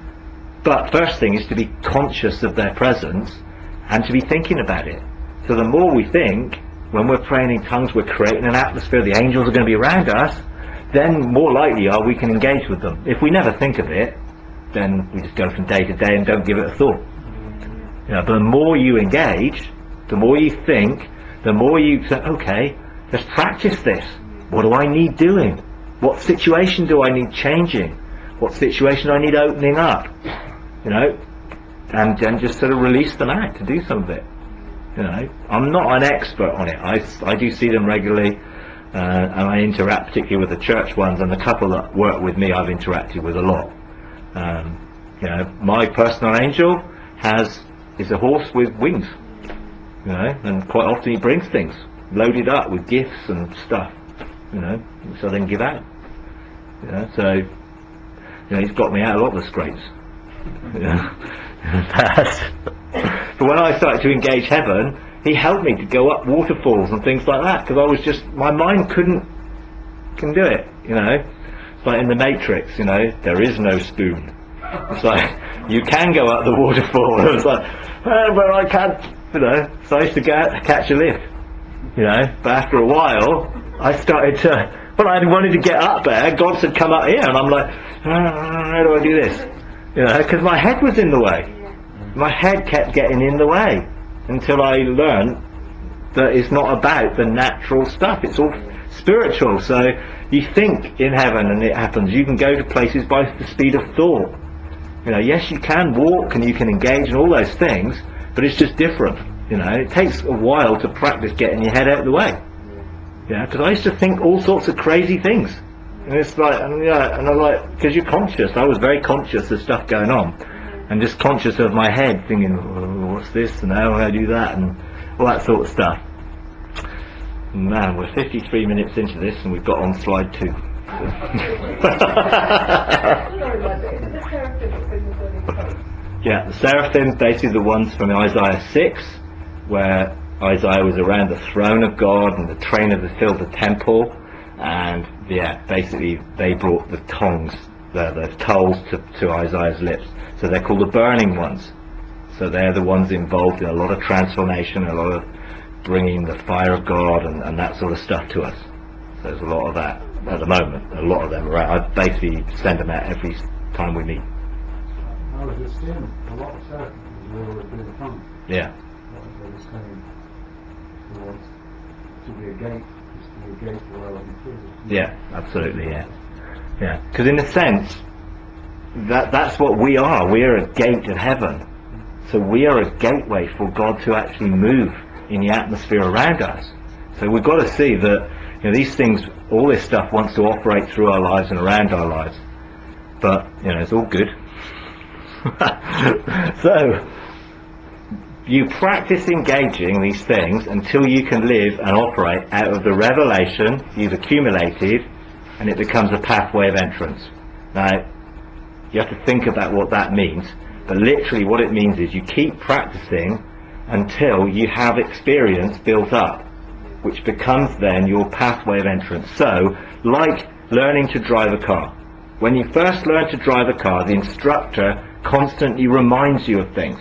But first thing is to be conscious of their presence and to be thinking about it. So the more we think, when we're praying in tongues, we're creating an atmosphere, the angels are going to be around us, then more likely are we can engage with them. If we never think of it, then we just go from day to day and don't give it a thought. You know, but the more you engage, the more you think, the more you say, okay, let's practice this. What do I need doing? What situation do I need changing? What situation do I need opening up? You know, and then just sort of release them out to do some of it. You know, I'm not an expert on it. I, I do see them regularly, uh, and I interact particularly with the church ones, and the couple that work with me I've interacted with a lot. Um, you know, my personal angel has is a horse with wings. You know, and quite often he brings things loaded up with gifts and stuff. You know, so then give out. You know, so you know he's got me out of a lot of the scrapes. You know, in the past. But when I started to engage heaven, he helped me to go up waterfalls and things like that because I was just my mind couldn't can do it. You know, it's like in the Matrix. You know, there is no spoon. It's like you can go up the waterfall. It was like, well, but I can't. You know, so I used to go out to catch a lift. You know, but after a while, I started to. Well, I wanted to get up there. God said, "Come up here," and I'm like, oh, "How do I do this?" You know, because my head was in the way. My head kept getting in the way until I learned that it's not about the natural stuff. It's all spiritual. So you think in heaven and it happens. You can go to places by the speed of thought. You know, yes, you can walk and you can engage and all those things, but it's just different. You know, it takes a while to practice getting your head out of the way. Yeah, because I used to think all sorts of crazy things, and it's like, and yeah, and I'm like, because you're conscious. I was very conscious of stuff going on, and just conscious of my head thinking, oh, what's this, and how do I do that, and all that sort of stuff. Man, we're fifty-three minutes into this, and we've got on slide two. Yeah, the seraphim, basically the ones from Isaiah six, where Isaiah was around the throne of God and the train of the filled the temple, and yeah, basically they brought the tongues, the, the tolls to, to Isaiah's lips. So they're called the burning ones. So they're the ones involved in a lot of transformation, a lot of bringing the fire of God and, and that sort of stuff to us. So there's a lot of that at the moment. A lot of them around. I basically send them out every time we meet. I was just seeing a lot of seraphims were always doing tongues. Yeah. They were saying they want to be a gate, just to be a gate to where I'm through. Yeah, absolutely, yeah. Yeah, because in a sense, that that's what we are. We are a gate of heaven. So we are a gateway for God to actually move in the atmosphere around us. So we've got to see that, you know, these things, all this stuff wants to operate through our lives and around our lives. But, you know, it's all good. So, you practice engaging these things until you can live and operate out of the revelation you've accumulated, and it becomes a pathway of entrance. Now, you have to think about what that means, but literally what it means is you keep practicing until you have experience built up, which becomes then your pathway of entrance. So, like learning to drive a car. When you first learn to drive a car, the instructor constantly reminds you of things.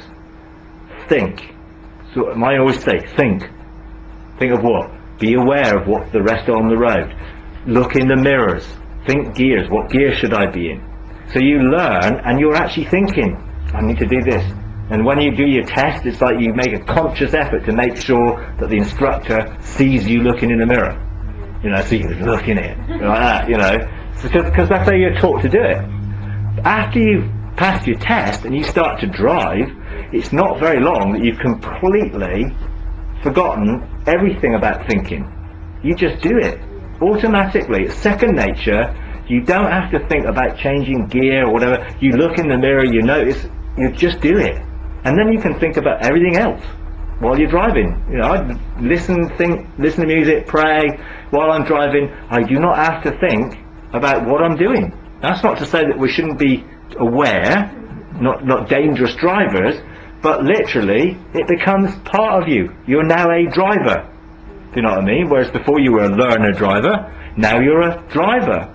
Think. So I always say, think. Think of what? Be aware of what the rest are on the road. Look in the mirrors. Think gears. What gear should I be in? So you learn, and you're actually thinking, I need to do this. And when you do your test, it's like you make a conscious effort to make sure that the instructor sees you looking in the mirror. You know, so you look in it, like that, you know. Because that's how you're taught to do it. After you've passed your test and you start to drive, it's not very long that you've completely forgotten everything about thinking. You just do it automatically. It's second nature. You don't have to think about changing gear or whatever. You look in the mirror, you notice, you just do it, and then you can think about everything else while you're driving. You know, I listen, think, listen to music, pray while I'm driving. I do not have to think about what I'm doing. That's not to say that we shouldn't be aware, not not dangerous drivers, but literally it becomes part of you. You're now a driver. Do you know what I mean? Whereas before you were a learner driver, now you're a driver.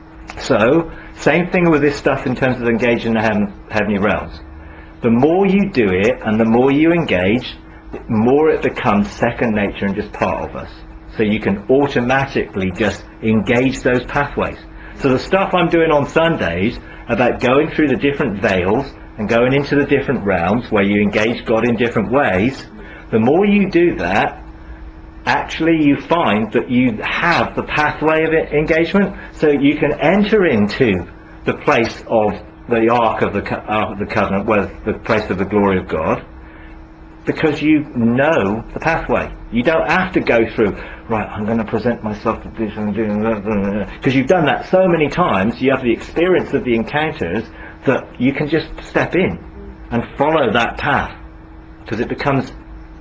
So, same thing with this stuff in terms of engaging the heaven, heavenly realms. The more you do it and the more you engage, the more it becomes second nature and just part of us. So you can automatically just engage those pathways. So the stuff I'm doing on Sundays about going through the different veils and going into the different realms where you engage God in different ways, the more you do that, actually you find that you have the pathway of engagement, so you can enter into the place of the Ark of the, Co- Ark of the Covenant, where the place of the glory of God, because you know the pathway. You don't have to go through, right, I'm going to present myself to this and doing that, because you've done that so many times. You have the experience of the encounters that you can just step in and follow that path, because it becomes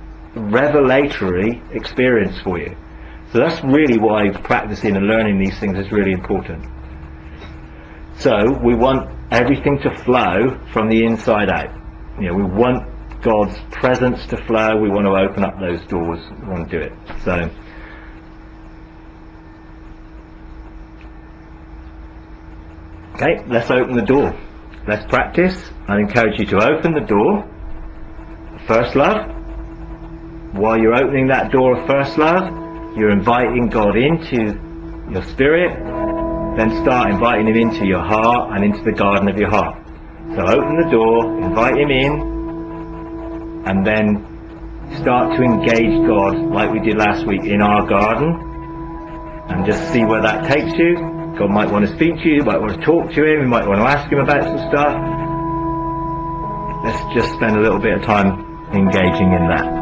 revelatory experience for you. So that's really why practicing and learning these things is really important. So we want everything to flow from the inside out. You know, we want God's presence to flow. We want to open up those doors. We want to do it. So okay, let's open the door. Let's practice. I encourage you to open the door. First love. While you're opening that door of first love, you're inviting God into your spirit, then start inviting him into your heart and into the garden of your heart. So open the door, invite him in, and then start to engage God like we did last week in our garden, and just see where that takes you. God might want to speak to you, you might want to talk to him, you might want to ask him about some stuff. Let's just spend a little bit of time engaging in that.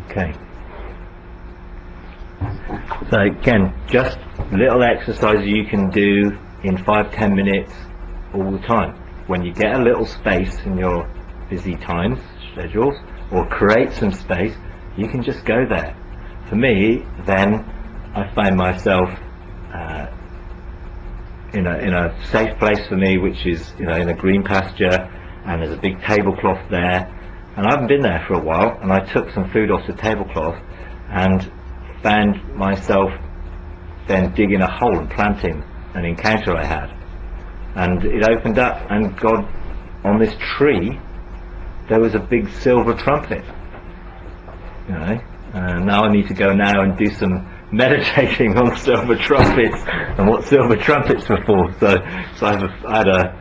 Okay. So again, just little exercises you can do in five, ten minutes all the time. When you get a little space in your busy times, schedules, or create some space, you can just go there. For me, then, I find myself uh, in a in a safe place for me, which is, you know, in a green pasture, and there's a big tablecloth there, and I haven't been there for a while, and I took some food off the tablecloth and found myself then digging a hole and planting an encounter I had, and it opened up, and God, on this tree there was a big silver trumpet, you know. And now I need to go now and do some meditating on silver trumpets and what silver trumpets were for. So, so I, have a, I had a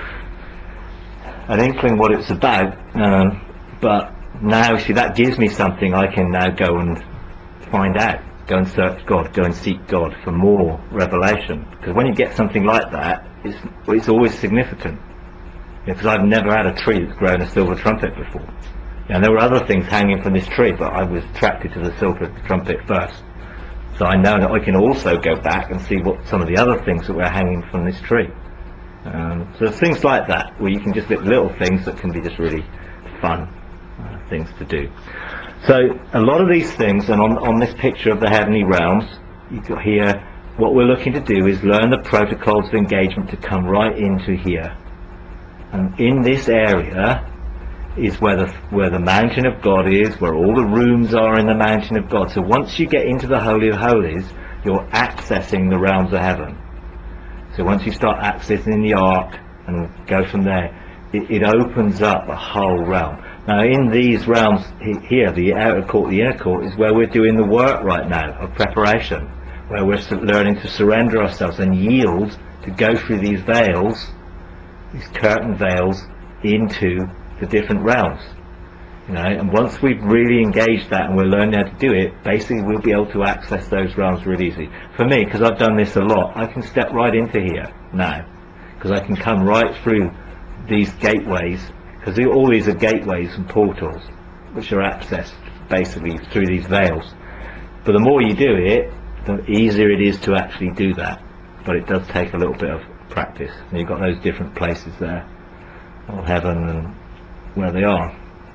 an inkling what it's about, um, but now, see, that gives me something I can now go and find out, go and search God, go and seek God for more revelation. Because when you get something like that, it's, it's always significant. Because I've never had a tree that's grown a silver trumpet before. And there were other things hanging from this tree, but I was attracted to the silver trumpet first. So I know that I can also go back and see what some of the other things that were hanging from this tree. Um, so there's things like that, where you can just get little things that can be just really fun uh, things to do. So a lot of these things, and on, on this picture of the heavenly realms, you've got here, what we're looking to do is learn the protocols of engagement to come right into here. And in this area is where the, where the mountain of God is, where all the rooms are in the mountain of God. So once you get into the Holy of Holies, you're accessing the realms of heaven. So once you start accessing the ark and go from there, it, it opens up a whole realm. Now in these realms here, the outer court, the inner court, is where we're doing the work right now of preparation, where we're learning to surrender ourselves and yield to go through these veils, these curtain veils, into the different realms, you know. And once we've really engaged that and we're learning how to do it, basically we'll be able to access those realms really easy. For me, because I've done this a lot, I can step right into here now, because I can come right through these gateways, because all these are gateways and portals which are accessed basically through these veils. But the more you do it, the easier it is to actually do that, but it does take a little bit of practice. And you've got those different places there, all heaven and where they are.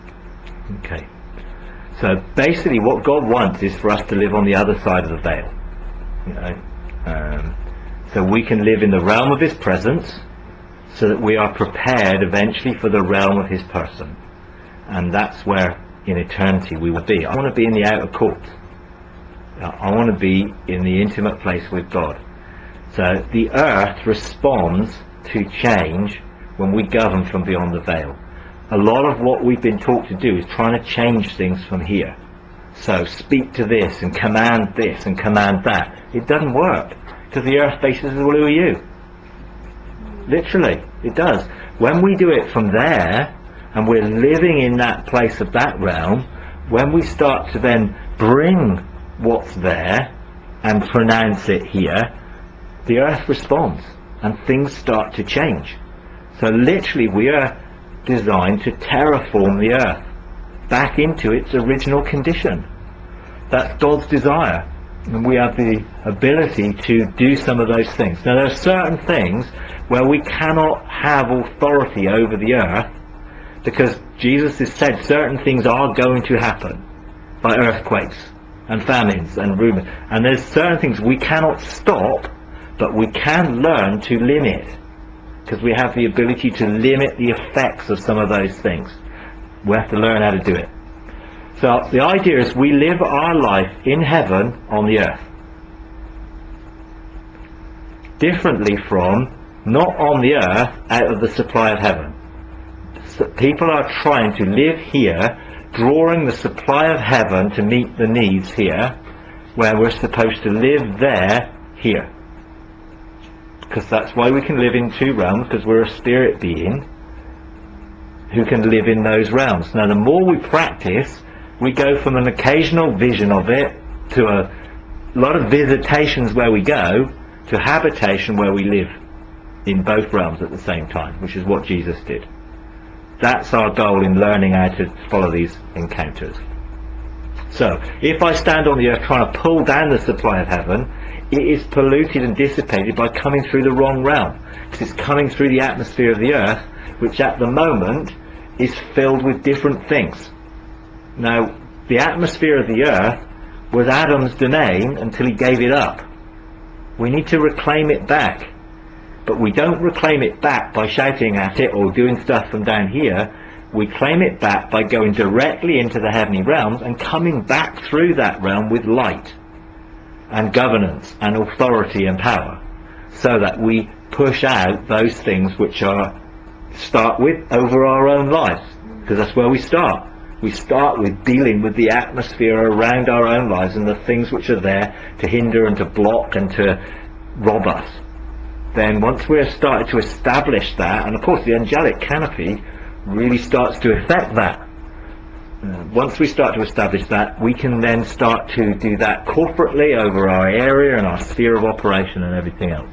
Okay, so basically what God wants is for us to live on the other side of the veil, you know, um, so we can live in the realm of His presence, so that we are prepared eventually for the realm of His person, and that's where in eternity we will be. I want to be in the outer court. I want to be in the intimate place with God. So the earth responds to change when we govern from beyond the veil. A lot of what we've been taught to do is trying to change things from here. So speak to this and command this and command that. It doesn't work, because the earth basically says, well, who are you? Literally, it does. When we do it from there, and we're living in that place of that realm, when we start to then bring what's there and pronounce it here, the earth responds and things start to change. So literally we are designed to terraform the earth back into its original condition. That's God's desire, and we have the ability to do some of those things. Now there are certain things where we cannot have authority over the earth, because Jesus has said certain things are going to happen by earthquakes and famines and rumors, and there's certain things we cannot stop, but we can learn to limit, because we have the ability to limit the effects of some of those things. We have to learn how to do it. So the idea is we live our life in heaven on the earth, differently from not on the earth out of the supply of heaven. So people are trying to live here, drawing the supply of heaven to meet the needs here, where we're supposed to live there, here. Because that's why we can live in two realms, because we're a spirit being who can live in those realms. Now the more we practice, we go from an occasional vision of it to a lot of visitations where we go, to habitation where we live in both realms at the same time, which is what Jesus did. That's our goal in learning how to follow these encounters. So, if I stand on the earth trying to pull down the supply of heaven, it is polluted and dissipated by coming through the wrong realm. Because it's coming through the atmosphere of the earth, which at the moment is filled with different things. Now, the atmosphere of the earth was Adam's domain until he gave it up. We need to reclaim it back. But we don't reclaim it back by shouting at it or doing stuff from down here. We claim it back by going directly into the heavenly realms and coming back through that realm with light and governance and authority and power, so that we push out those things which are start with over our own lives, because that's where we start. We start with dealing with the atmosphere around our own lives and the things which are there to hinder and to block and to rob us. Then once we're started to establish that, and of course the angelic canopy really starts to affect that. Uh, once we start to establish that, we can then start to do that corporately over our area and our sphere of operation and everything else.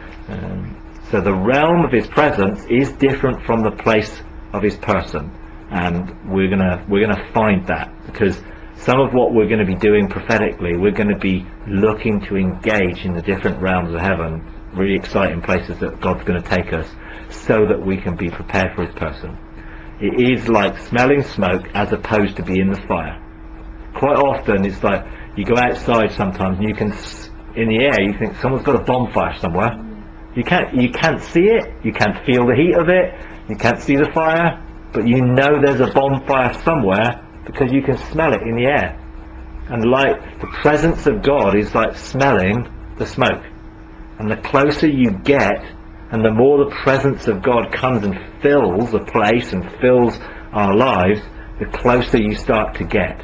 Um, so the realm of his presence is different from the place of his person, and we're gonna we're gonna find that, because some of what we're going to be doing prophetically, we're going to be looking to engage in the different realms of heaven, really exciting places that God's going to take us, so that we can be prepared for his person. It is like smelling smoke as opposed to being the fire. Quite often it's like you go outside sometimes and you can, in the air, you think someone's got a bonfire somewhere. You can't, you can't see it, you can't feel the heat of it, you can't see the fire, but you know there's a bonfire somewhere because you can smell it in the air. And like the presence of God is like smelling the smoke. And the closer you get, and the more the presence of God comes and fills the place and fills our lives, the closer you start to get.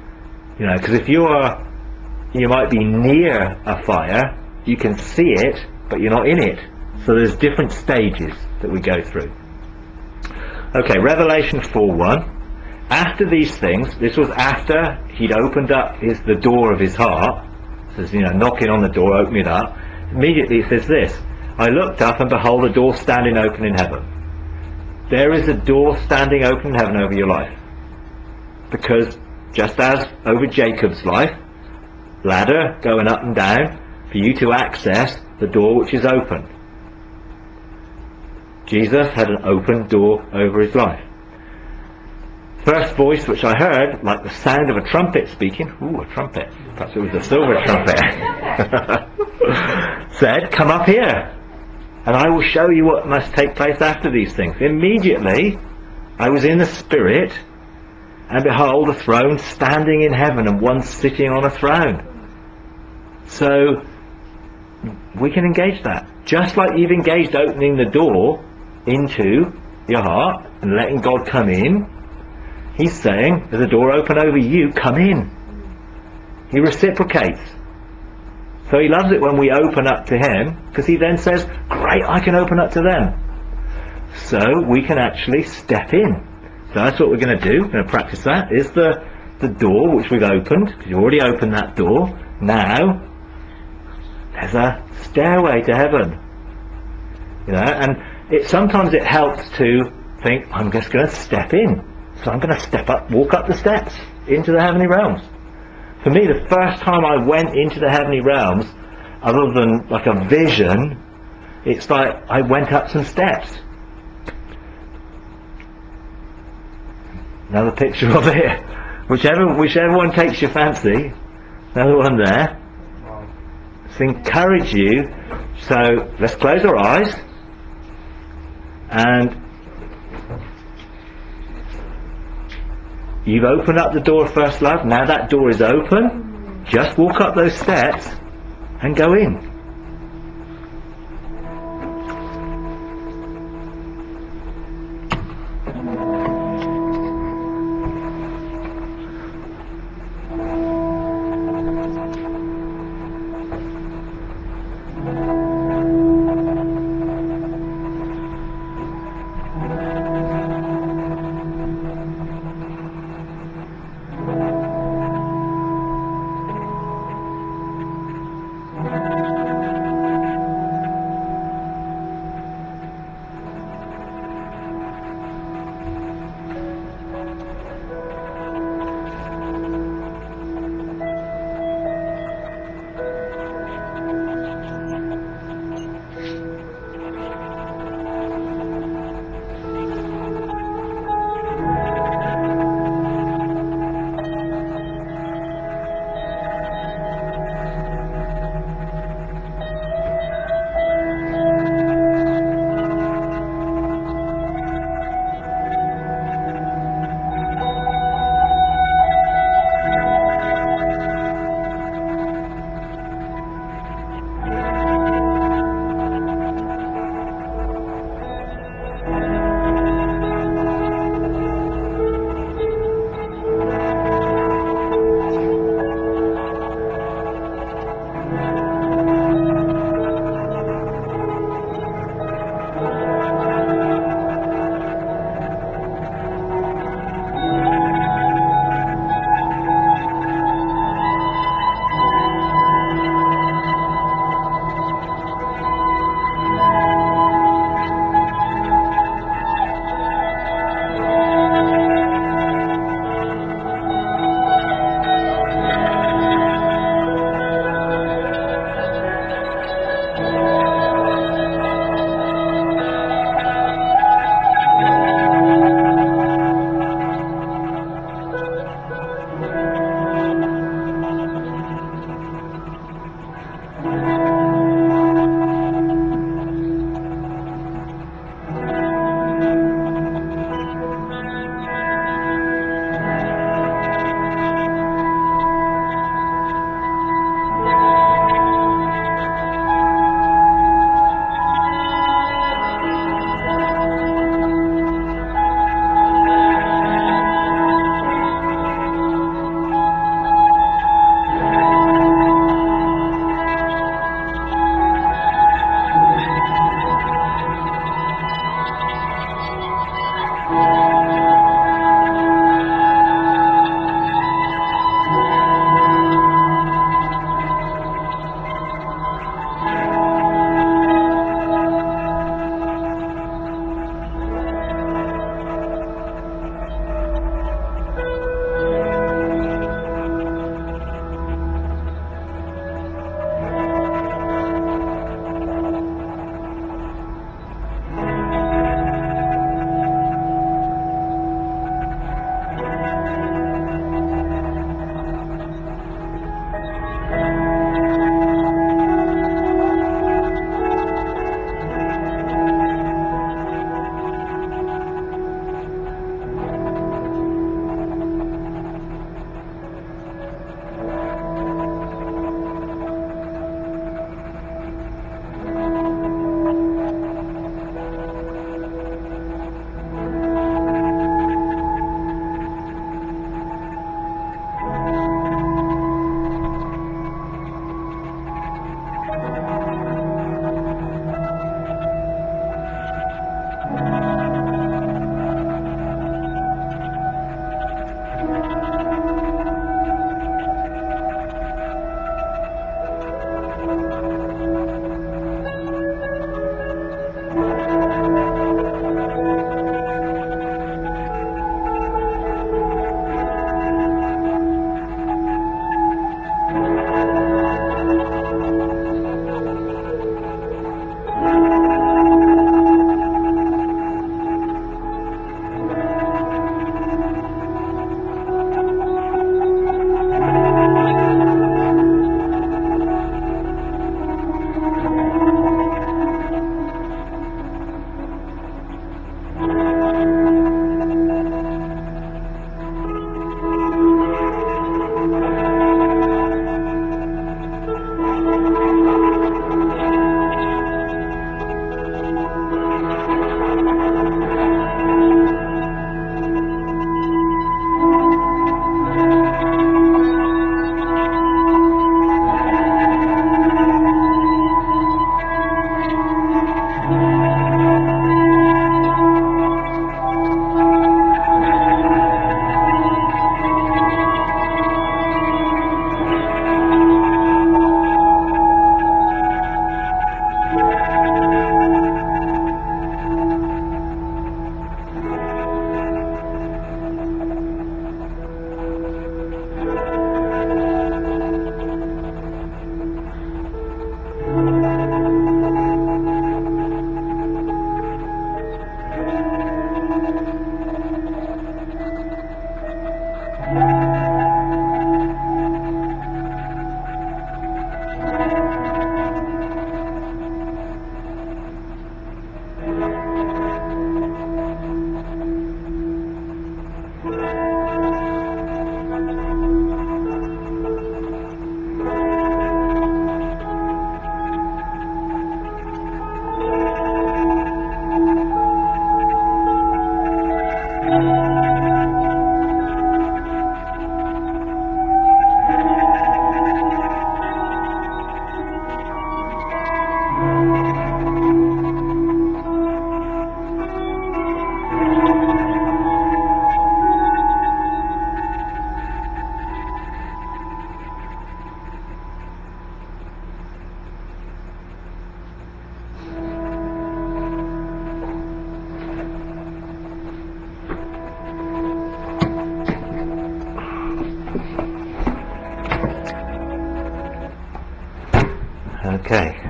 You know, because if you are, you might be near a fire, you can see it, but you're not in it. So there's different stages that we go through. Okay, Revelation four one. After these things, this was after he'd opened up his, the door of his heart. It says, you know, knocking on the door, open it up. Immediately it says this: I looked up, and behold, a door standing open in heaven. There is a door standing open in heaven over your life. Because just as over Jacob's life, ladder going up and down, for you to access the door which is open. Jesus had an open door over his life. First voice which I heard, like the sound of a trumpet speaking, ooh, a trumpet, perhaps it was a silver trumpet, said, come up here, and I will show you what must take place after these things. Immediately I was in the Spirit, and behold, a throne standing in heaven, and one sitting on a throne. So we can engage that. Just like you've engaged opening the door into your heart and letting God come in, he's saying, there's a door open over you, come in. He reciprocates. So he loves it when we open up to him, because he then says, great, I can open up to them. So we can actually step in. So that's what we're going to do. We're going to practice that. Is the, the door which we've opened, because you already opened that door. Now, there's a stairway to heaven. You know, and it sometimes it helps to think, I'm just going to step in. So I'm going to step up, walk up the steps into the heavenly realms. For me, the first time I went into the heavenly realms, other than like a vision, it's like I went up some steps. Another picture of it. Whichever, whichever one takes your fancy. Another one there. To encourage you. So let's close our eyes. And you've opened up the door of first love. Now that door is open. Just walk up those steps and go in. Okay.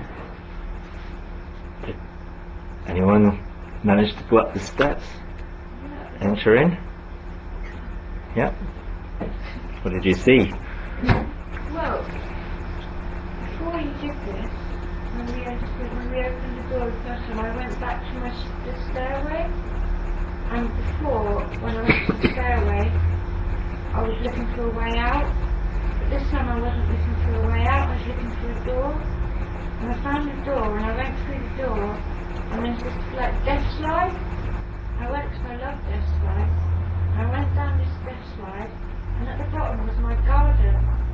Did anyone manage to go up the steps? Enter in? Yep. What did you see? Well, before you did this, when we, opened, when we opened the door the first time, I went back to my s- the stairway. And before, when I went to the stairway, I was looking for a way out. But this time I wasn't looking for a way out, I was looking for a door. And I found the door, and I went through the door, and there's this like death slide. I went because I love death slides. I went down this death slide, and at the bottom was my garden.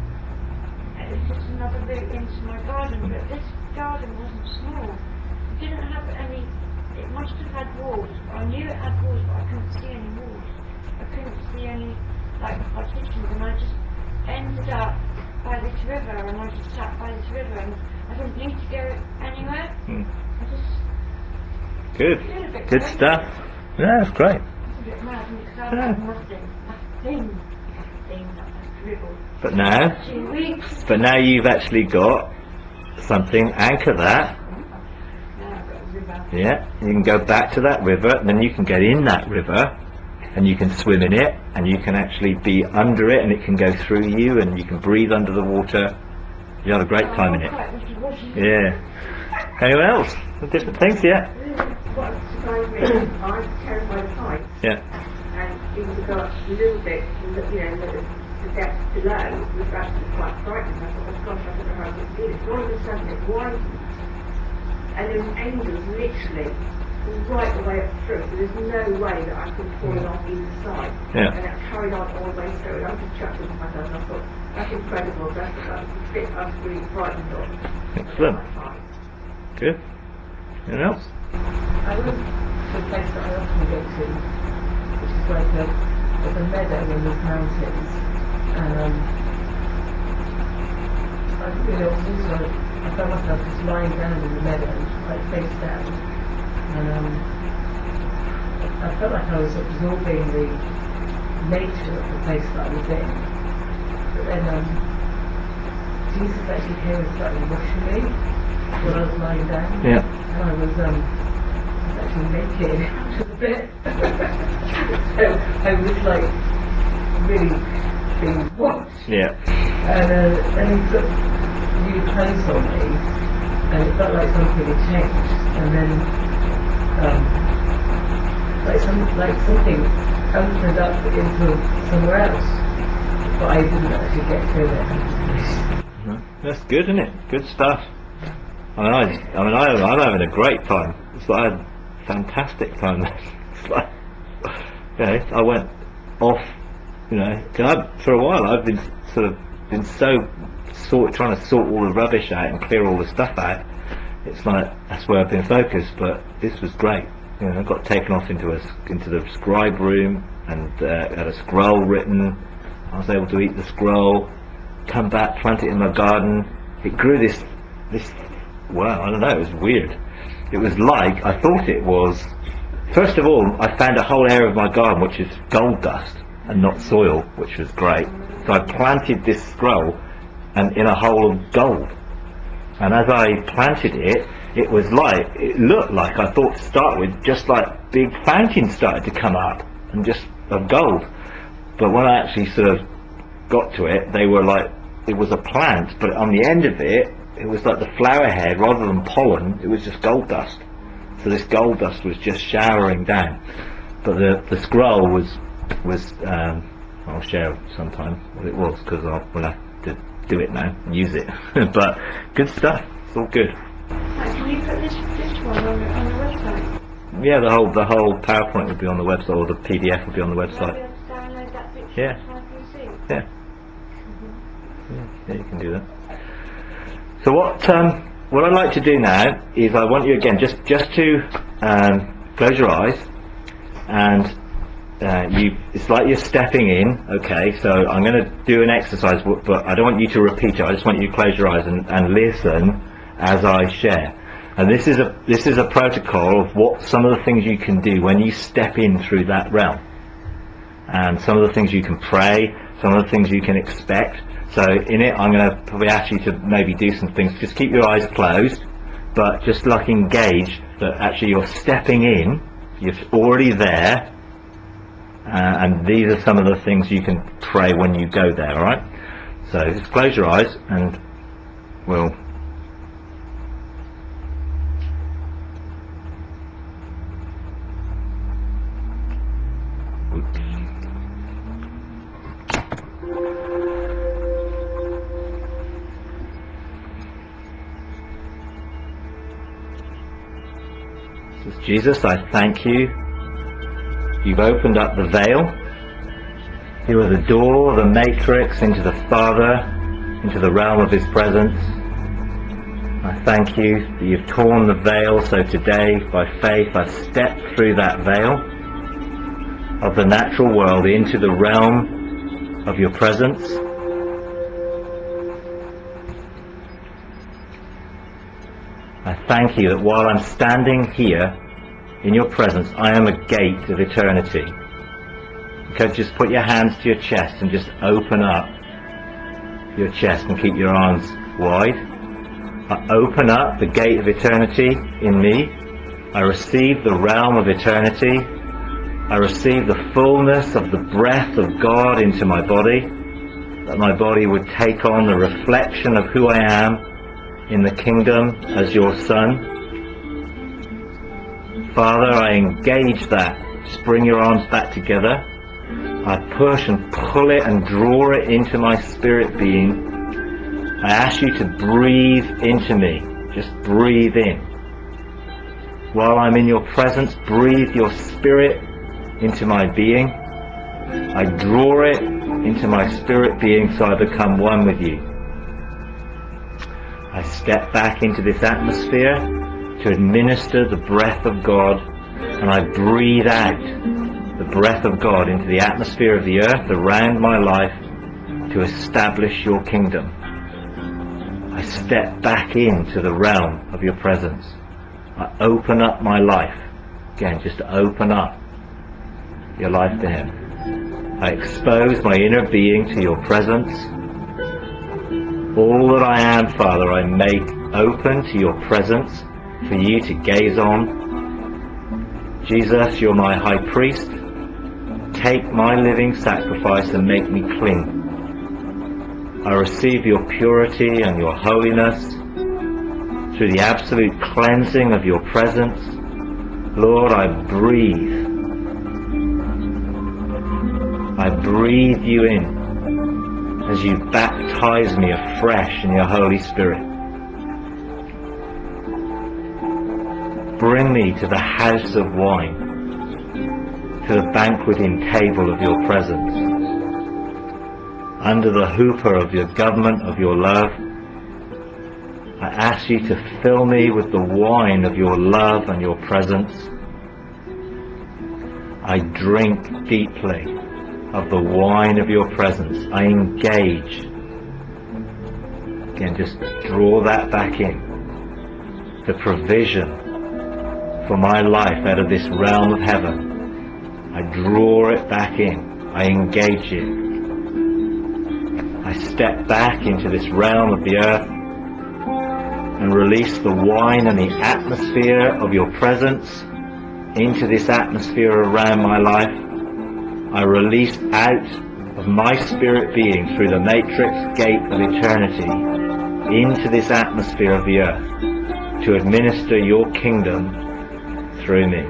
It was just another route into my garden, but this garden wasn't small. It didn't have any, it must have had walls. I knew it had walls, but I couldn't see any walls. I couldn't see any, like, partitions, and I just ended up by this river, and I just sat by this river, and I didn't need to go anywhere. Hmm. I just Good. feel a bit Good crazy. stuff. Yeah, that's great. It's a bit mad, and it's Yeah. had nothing, nothing, nothing, not a dribble. But now, Two weeks. but now you've actually got something, anchor that. Now I've got a river. Yeah, you can go back to that river, and then you can get in that river, and you can swim in it, and you can actually be under it, and it can go through you, and you can breathe under the water. You have a great time in Oh, it. quite wishy-washy. Yeah. Anyone else? Different things, yeah? What surprised me, I'm terrified of heights, Yeah. and even to go up a little bit, and look, you know, the, the depth below was actually quite frightening. I thought, oh gosh, I don't know how I'm going to do this. All of a sudden it widened, and there was angels literally right the way up through, so there's no way that I could fall off either side. Yeah. And it carried on all the way through, and I just chucked into myself, and I thought, that's incredible, that's, that's the bit I was really frightened of. Excellent. Like heights. Good. Anyone else? I went to a place that I often go to, which is like a, there's a meadow in these mountains, and um, I, you know, also, I found myself just lying down in the meadow, like face down, and um, I felt like I was absorbing the nature of the place that I was in, but then um, Jesus actually came and started washing me while I was lying down, Yeah. and I was um, actually naked a bit. So I was like really being watched. Yeah. And uh, then he put new clothes on me, and it felt like something had changed. And then um, like some like something opened up into somewhere else, but I didn't actually get to it. Mhm. That's good, isn't it? Good stuff. I mean, I, just, I mean, I, I'm having a great time. It's like I had a fantastic time. It's like, you know, I went off, you know, 'cause I, for a while I've been sort of been so sort trying to sort all the rubbish out and clear all the stuff out. It's like that's where I've been focused. But this was great. You know, I got taken off into a into the scribe room and uh, had a scroll written. I was able to eat the scroll, come back, plant it in my garden. It grew this this. Well, I don't know. It was weird. It was like I thought it was. First of all, I found a whole area of my garden which is gold dust and not soil, which was great. So I planted this scroll and in a hole of gold. And as I planted it, it was like, it looked like, I thought to start with, just like big fountains started to come up and just of gold. But when I actually sort of got to it, they were like, it was a plant, but on the end of it, it was like the flower head, rather than pollen, it was just gold dust. So this gold dust was just showering down. But the, the scroll was, was um, I'll share sometime what it was, because I'll we'll have to do it now, use it. But good stuff, it's all good. Right, can you put this, this one on the, on the website? Yeah, the whole the whole PowerPoint will be on the website, or the P D F will be on the Will I be website. able to download that picture Yeah. onto my P C? Yeah. Yeah, yeah, you can do that. So what um, what I'd like to do now is I want you again just just to um, close your eyes, and uh, you it's like you're stepping in. Okay, so I'm going to do an exercise, but, but I don't want you to repeat it. I just want you to close your eyes and, and listen as I share. And this is a this is a protocol of what some of the things you can do when you step in through that realm, and some of the things you can pray, some of the things you can expect. So in it, I'm going to probably ask you to maybe do some things. Just keep your eyes closed, but just like engage that actually you're stepping in, you're already there, uh, and these are some of the things you can pray when you go there, alright? So just close your eyes and we'll Jesus, I thank you. You've opened up the veil. You are the door, the matrix into the Father, into the realm of His presence. I thank you that you've torn the veil, so today, by faith, I've stepped through that veil of the natural world into the realm of your presence. I thank you that while I'm standing here in your presence, I am a gate of eternity. You could just put your hands to your chest and just open up your chest and keep your arms wide. I open up the gate of eternity in me. I receive the realm of eternity. I receive the fullness of the breath of God into my body, that my body would take on the reflection of who I am in the kingdom as your Son. Father, I engage that. Just bring your arms back together. I push and pull it and draw it into my spirit being. I ask you to breathe into me. Just breathe in. While I'm in your presence, breathe your spirit into my being. I draw it into my spirit being so I become one with you. I step back into this atmosphere to administer the breath of God, and I breathe out the breath of God into the atmosphere of the earth around my life to establish your kingdom. I step back into the realm of your presence. I open up my life. Again, just to open up your life to Him. I expose my inner being to your presence. All that I am, Father, I make open to your presence for you to gaze on. Jesus, you're my high priest. Take my living sacrifice and make me clean. I receive your purity and your holiness through the absolute cleansing of your presence. Lord, I breathe. I breathe you in as you baptize me afresh in your Holy Spirit. Bring me to the house of wine, to the banqueting table of your presence, under the hoopah of your government, of your love. I ask you to fill me with the wine of your love and your presence. I drink deeply of the wine of your presence. I engage. Again, just draw that back in. The provision for my life out of this realm of heaven. I draw it back in. I engage it. I step back into this realm of the earth and release the wine and the atmosphere of your presence into this atmosphere around my life. I release out of my spirit being through the matrix gate of eternity into this atmosphere of the earth to administer your kingdom through me.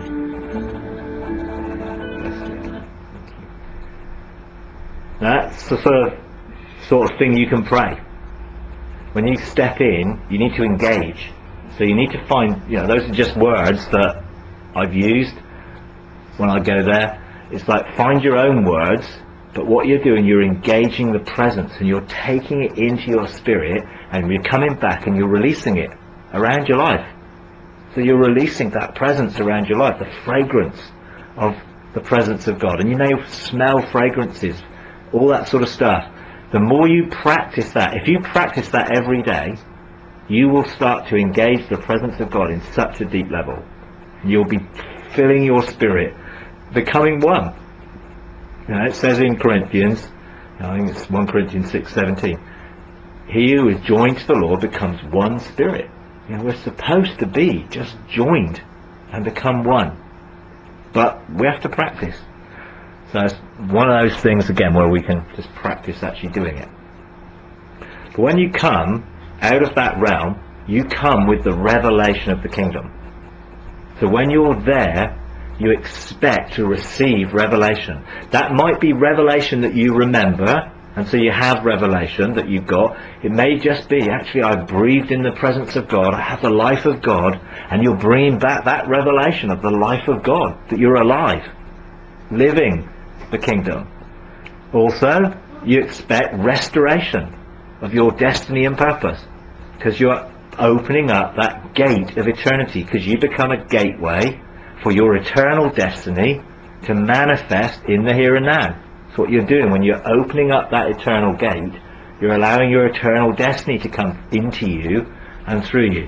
That's the sort of, sort of thing you can pray. When you step in, you need to engage. So you need to find, you know, those are just words that I've used when I go there. It's like, find your own words, but what you're doing, you're engaging the presence and you're taking it into your spirit and you're coming back and you're releasing it around your life. So you're releasing that presence around your life, the fragrance of the presence of God. And you may smell fragrances, all that sort of stuff. The more you practice that, if you practice that every day, you will start to engage the presence of God in such a deep level. You'll be filling your spirit, becoming one. You know, it says in Corinthians I think it's First Corinthians six seventeen. He who is joined to the Lord becomes one spirit. You know, we're supposed to be just joined and become one. But we have to practice. So it's one of those things, again, where we can just practice actually doing it. But when you come out of that realm, you come with the revelation of the kingdom. So when you're there, you expect to receive revelation. That might be revelation that you remember, and so you have revelation that you've got. It may just be, actually, I've breathed in the presence of God, I have the life of God, and you're bringing back that revelation of the life of God, that you're alive, living the kingdom. Also, you expect restoration of your destiny and purpose, because you're opening up that gate of eternity, because you become a gateway for your eternal destiny to manifest in the here and now. That's what you're doing when you're opening up that eternal gate. You're allowing your eternal destiny to come into you and through you.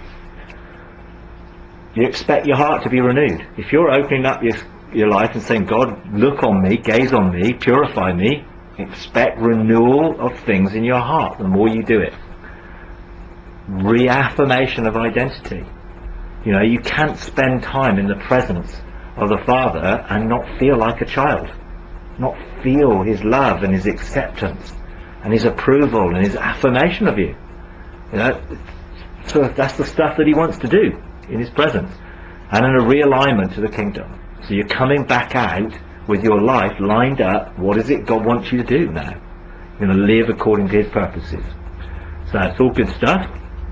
You expect your heart to be renewed. If you're opening up your, your life and saying, God, look on me, gaze on me, purify me, expect renewal of things in your heart the more you do it. Reaffirmation of identity. You know, you can't spend time in the presence of the Father and not feel like a child. Not feel His love and His acceptance and His approval and His affirmation of you. You know, so that's the stuff that He wants to do in His presence. And in a realignment to the kingdom. So you're coming back out with your life lined up. What is it God wants you to do now? You're going to live according to His purposes. So it's all good stuff.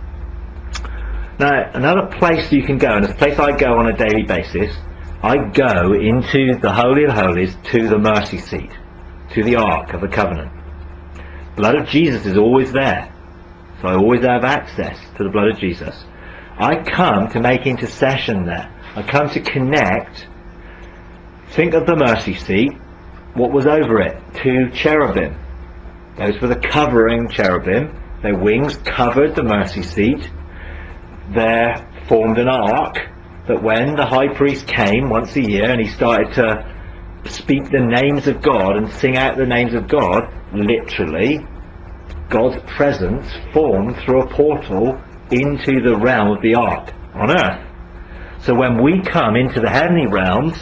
Now, another place you can go, and it's a place I go on a daily basis, I go into the Holy of Holies, to the mercy seat, to the Ark of the Covenant. Blood of Jesus is always there, so I always have access to the blood of Jesus. I come to make intercession there. I come to connect. Think of the mercy seat. What was over it? Two cherubim. Those were the covering cherubim. Their wings covered the mercy seat. There formed an ark that when the high priest came once a year and he started to speak the names of God and sing out the names of God, literally God's presence formed through a portal into the realm of the ark on earth. So when we come into the heavenly realms,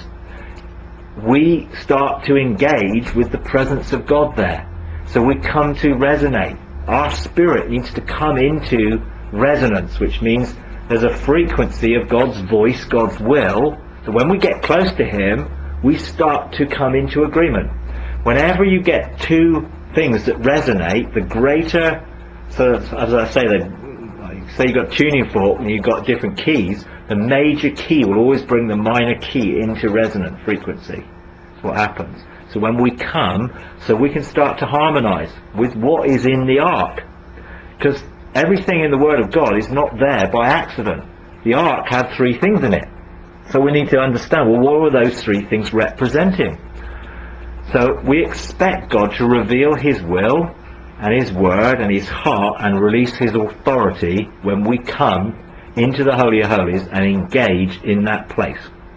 we start to engage with the presence of God there. So we come to resonate. Our spirit needs to come into resonance, which means there's a frequency of God's voice, God's will. So when we get close to Him, we start to come into agreement. Whenever you get two things that resonate, the greater, so as I say, the, say you've got a tuning fork and you've got different keys, the major key will always bring the minor key into resonant frequency. That's what happens. So when we come, so we can start to harmonize with what is in the ark. Because everything in the Word of God is not there by accident. The ark had three things in it. So we need to understand, well, what were those three things representing? So we expect God to reveal His will and His Word and His heart and release His authority when we come into the Holy of Holies and engage in that place.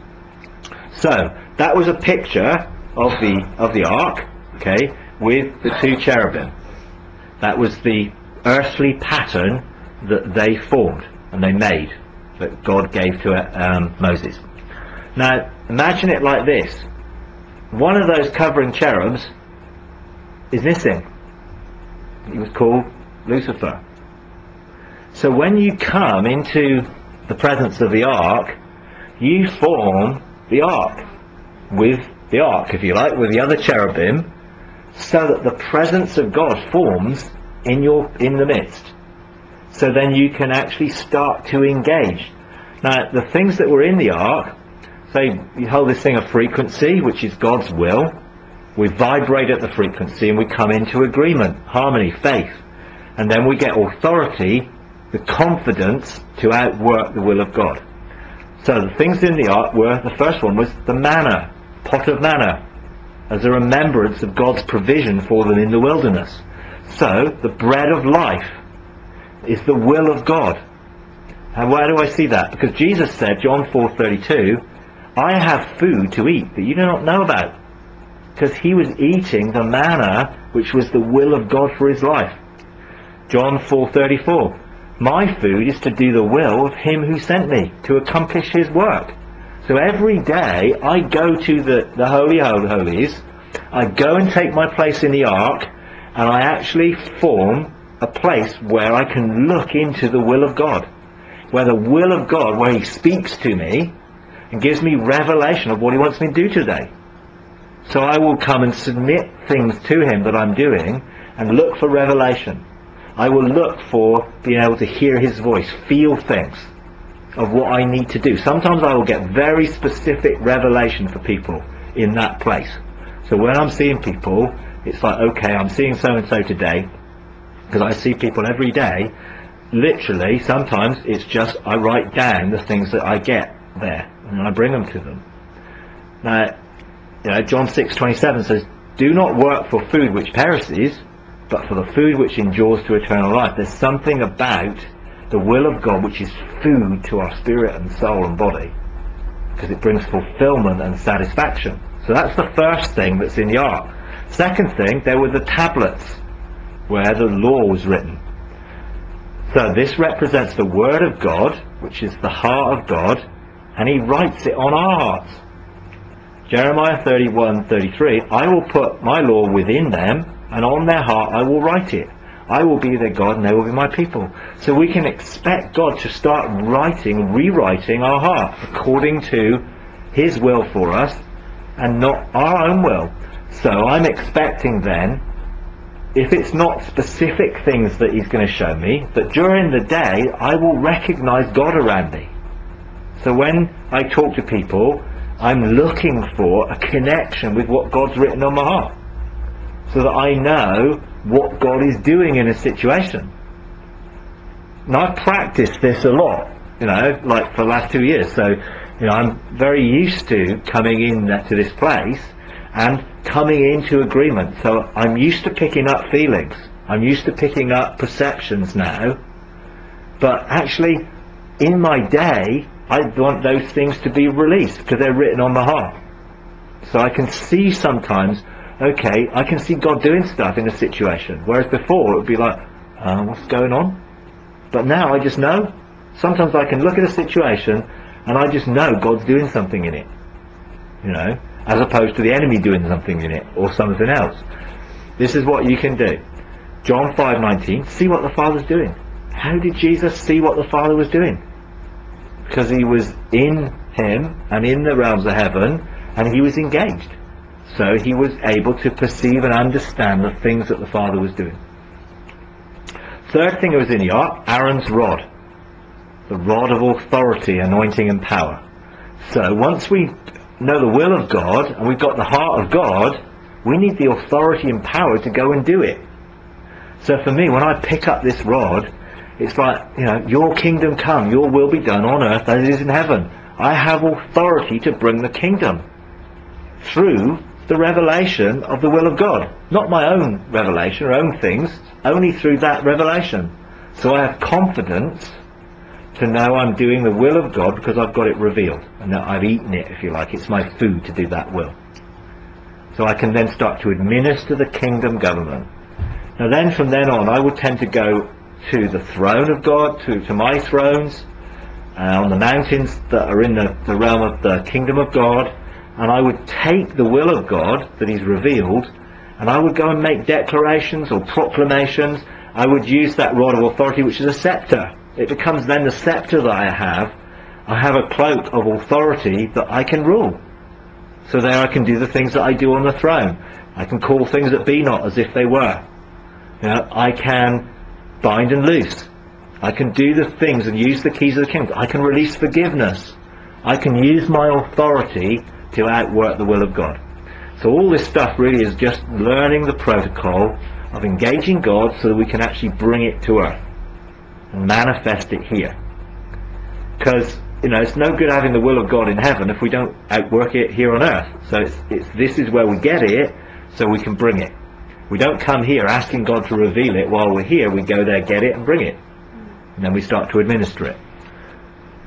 So that was a picture of the of the ark, okay, with the two cherubim. That was the earthly pattern that they formed and they made, that God gave to um, Moses. Now imagine it like this. One of those covering cherubs is missing. He was called Lucifer. So when you come into the presence of the ark, you form the ark with the ark, if you like, with the other cherubim, so that the presence of God forms in your in the midst. So then you can actually start to engage. Now the things that were in the ark, say you hold this thing of frequency, which is God's will, we vibrate at the frequency and we come into agreement, harmony, faith, and then we get authority, the confidence to outwork the will of God. So the things in the ark were, the first one was the manna, pot of manna, as a remembrance of God's provision for them in the wilderness. So the bread of life is the will of God. And where do I see that? Because Jesus said, John four thirty-two, I have food to eat that you do not know about. because he was eating the manna, which was the will of God for his life. John four thirty-four, my food is to do the will of him who sent me, to accomplish his work. So every day I go to the, the Holy of Holies, I go and take my place in the ark, and I actually form a place where I can look into the will of God, where the will of God, where he speaks to me and gives me revelation of what he wants me to do today. So I will come and submit things to him that I'm doing and look for revelation. I will look for being able to hear his voice, feel things of what I need to do. Sometimes I will get very specific revelation for people in that place. So when I'm seeing people, it's like, okay, I'm seeing so-and-so today, because I see people every day. Literally, sometimes it's just I write down the things that I get there, and I bring them to them. Now, you know, John six twenty-seven says, do not work for food which perishes, but for the food which endures to eternal life. There's something about the will of God which is food to our spirit and soul and body, because it brings fulfillment and satisfaction. So that's the first thing that's in the ark. Second thing, there were the tablets where the law was written. So this represents the Word of God, which is the heart of God, and he writes it on our hearts. Jeremiah thirty-one thirty-three, I will put my law within them, and on their heart I will write it. I will be their God, and they will be my people. So we can expect God to start writing, rewriting our heart according to his will for us, and not our own will. So I'm expecting then, if it's not specific things that he's going to show me, that during the day I will recognize God around me. So when I talk to people, I'm looking for a connection with what God's written on my heart, so that I know what God is doing in a situation. And I've practiced this a lot, you know, like for the last two years. So, you know, I'm very used to coming in to this place and coming into agreement. So I'm used to picking up feelings. I'm used to picking up perceptions now. But actually, in my day, I want those things to be released because they're written on my heart. So I can see sometimes, okay, I can see God doing stuff in a situation. Whereas before, it would be like, uh, what's going on? But now I just know. Sometimes I can look at a situation and I just know God's doing something in it. You know, as opposed to the enemy doing something in it or something else. This is what you can do. John five nineteen, see what the Father's doing. How did Jesus see what the Father was doing? Because he was in him and in the realms of heaven, and he was engaged. So he was able to perceive and understand the things that the Father was doing. Third thing that was in the ark, Aaron's rod. The rod of authority, anointing and power. So once we know the will of God and we've got the heart of God, we need the authority and power to go and do it. So for me, when I pick up this rod, it's like, you know, your kingdom come, your will be done on earth as it is in heaven. I have authority to bring the kingdom through the revelation of the will of God. Not my own revelation or own things, only through that revelation. So I have confidence to know I'm doing the will of God because I've got it revealed and that I've eaten it, if you like. It's my food to do that will. So I can then start to administer the kingdom government. Now then, from then on, I would tend to go to the throne of God, to, to my thrones, uh, on the mountains that are in the, the realm of the kingdom of God, and I would take the will of God that he's revealed, and I would go and make declarations or proclamations. I would use that rod of authority, which is a scepter. It becomes then the scepter that I have. I have a cloak of authority that I can rule. So there I can do the things that I do on the throne. I can call things that be not as if they were. You know, I can bind and loose. I can do the things and use the keys of the kingdom. I can release forgiveness. I can use my authority to outwork the will of God. So all this stuff really is just learning the protocol of engaging God so that we can actually bring it to earth and manifest it here. Because, you know, it's no good having the will of God in heaven if we don't outwork it here on earth. So it's, it's this is where we get it so we can bring it. We don't come here asking God to reveal it while we're here. We go there, get it, and bring it. And then we start to administer it.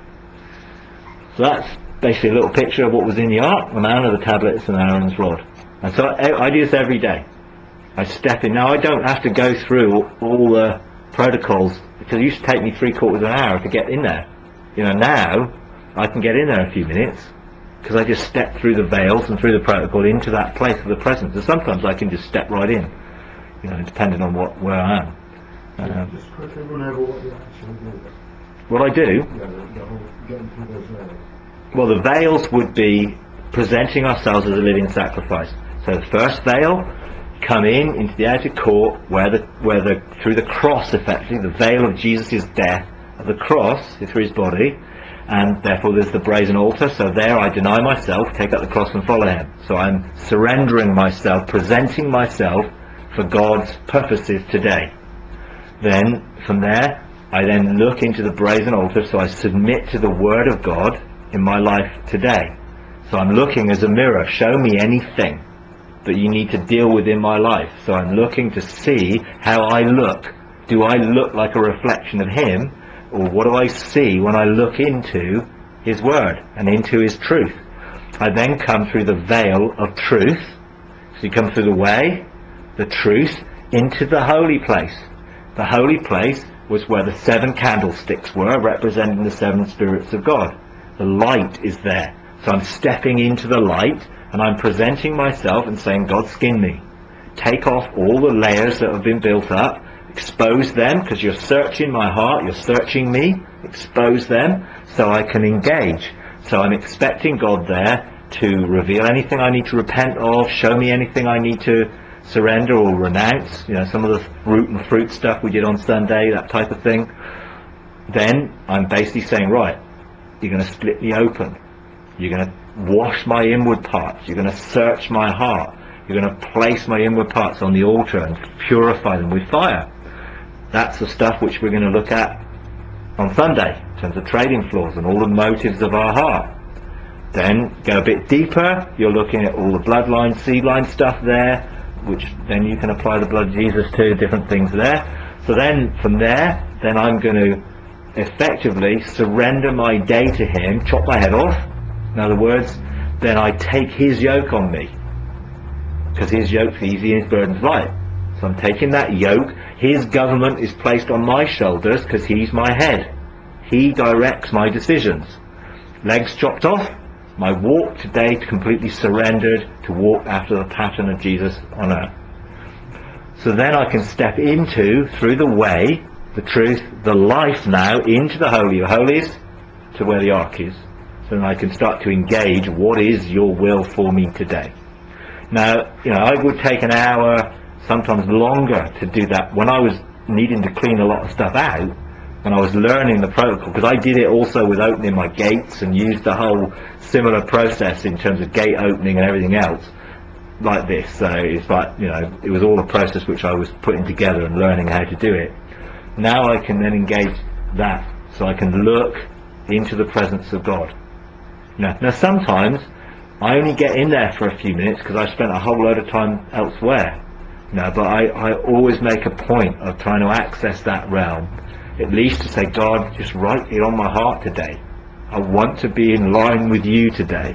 So that's basically a little picture of what was in the ark, the manna, the tablets, and Aaron's rod. And so I, I do this every day. I step in. Now I don't have to go through all, all the protocols, because it used to take me three quarters of an hour to get in there. You know, now I can get in there in a few minutes because I just step through the veils and through the protocol into that place of the presence. And sometimes I can just step right in, you know, depending on what where I am. Um, Just quickly run over what you actually do. what I do, Yeah, the, the whole getting through those veils. well, the veils would be presenting ourselves as a living sacrifice. So the first veil, come in into the outer court where the where the through the cross, effectively the veil of Jesus' death of the cross through his body, and therefore there's the brazen altar. So there I deny myself, take up the cross and follow him. So I'm surrendering myself, presenting myself for God's purposes today. Then from there I then look into the brazen altar, so I submit to the word of God in my life today. So I'm looking as a mirror, show me anything that you need to deal with in my life. So I'm looking to see how I look. Do I look like a reflection of him, or what do I see when I look into his word and into his truth? I then come through the veil of truth. So you come through the way, the truth, into the holy place. The holy place was where the seven candlesticks were, representing the seven spirits of God. The light is there. So I'm stepping into the light, and I'm presenting myself and saying, God, skin me. Take off all the layers that have been built up. Expose them, because you're searching my heart, you're searching me. Expose them so I can engage. So I'm expecting God there to reveal anything I need to repent of, show me anything I need to surrender or renounce. You know, some of the root and fruit stuff we did on Sunday, that type of thing. Then I'm basically saying, right, you're going to split me open. You're going to wash my inward parts. You're going to search my heart. You're going to place my inward parts on the altar and purify them with fire. That's the stuff which we're going to look at on Sunday, in terms of trading floors and all the motives of our heart. Then go a bit deeper. You're looking at all the bloodline, seed line stuff there, which then you can apply the blood of Jesus to, different things there. So then from there, then I'm going to effectively surrender my day to him, chop my head off. In other words, then I take his yoke on me, because his yoke's easy and his burden's light. So I'm taking that yoke. His government is placed on my shoulders because he's my head. He directs my decisions. Legs chopped off. My walk today completely surrendered to walk after the pattern of Jesus on earth. So then I can step into, through the way, the truth, the life now, into the Holy of Holies, to where the ark is. So then I can start to engage, what is your will for me today? Now, you know, I would take an hour, sometimes longer, to do that when I was needing to clean a lot of stuff out, when I was learning the protocol, because I did it also with opening my gates and used the whole similar process in terms of gate opening and everything else, like this. So it's like, you know, it was all a process which I was putting together and learning how to do it. Now I can then engage that, so I can look into the presence of God. Now, now sometimes I only get in there for a few minutes because I spent a whole load of time elsewhere. No, but I, I always make a point of trying to access that realm, at least to say, God, just write it on my heart today. I want to be in line with you today.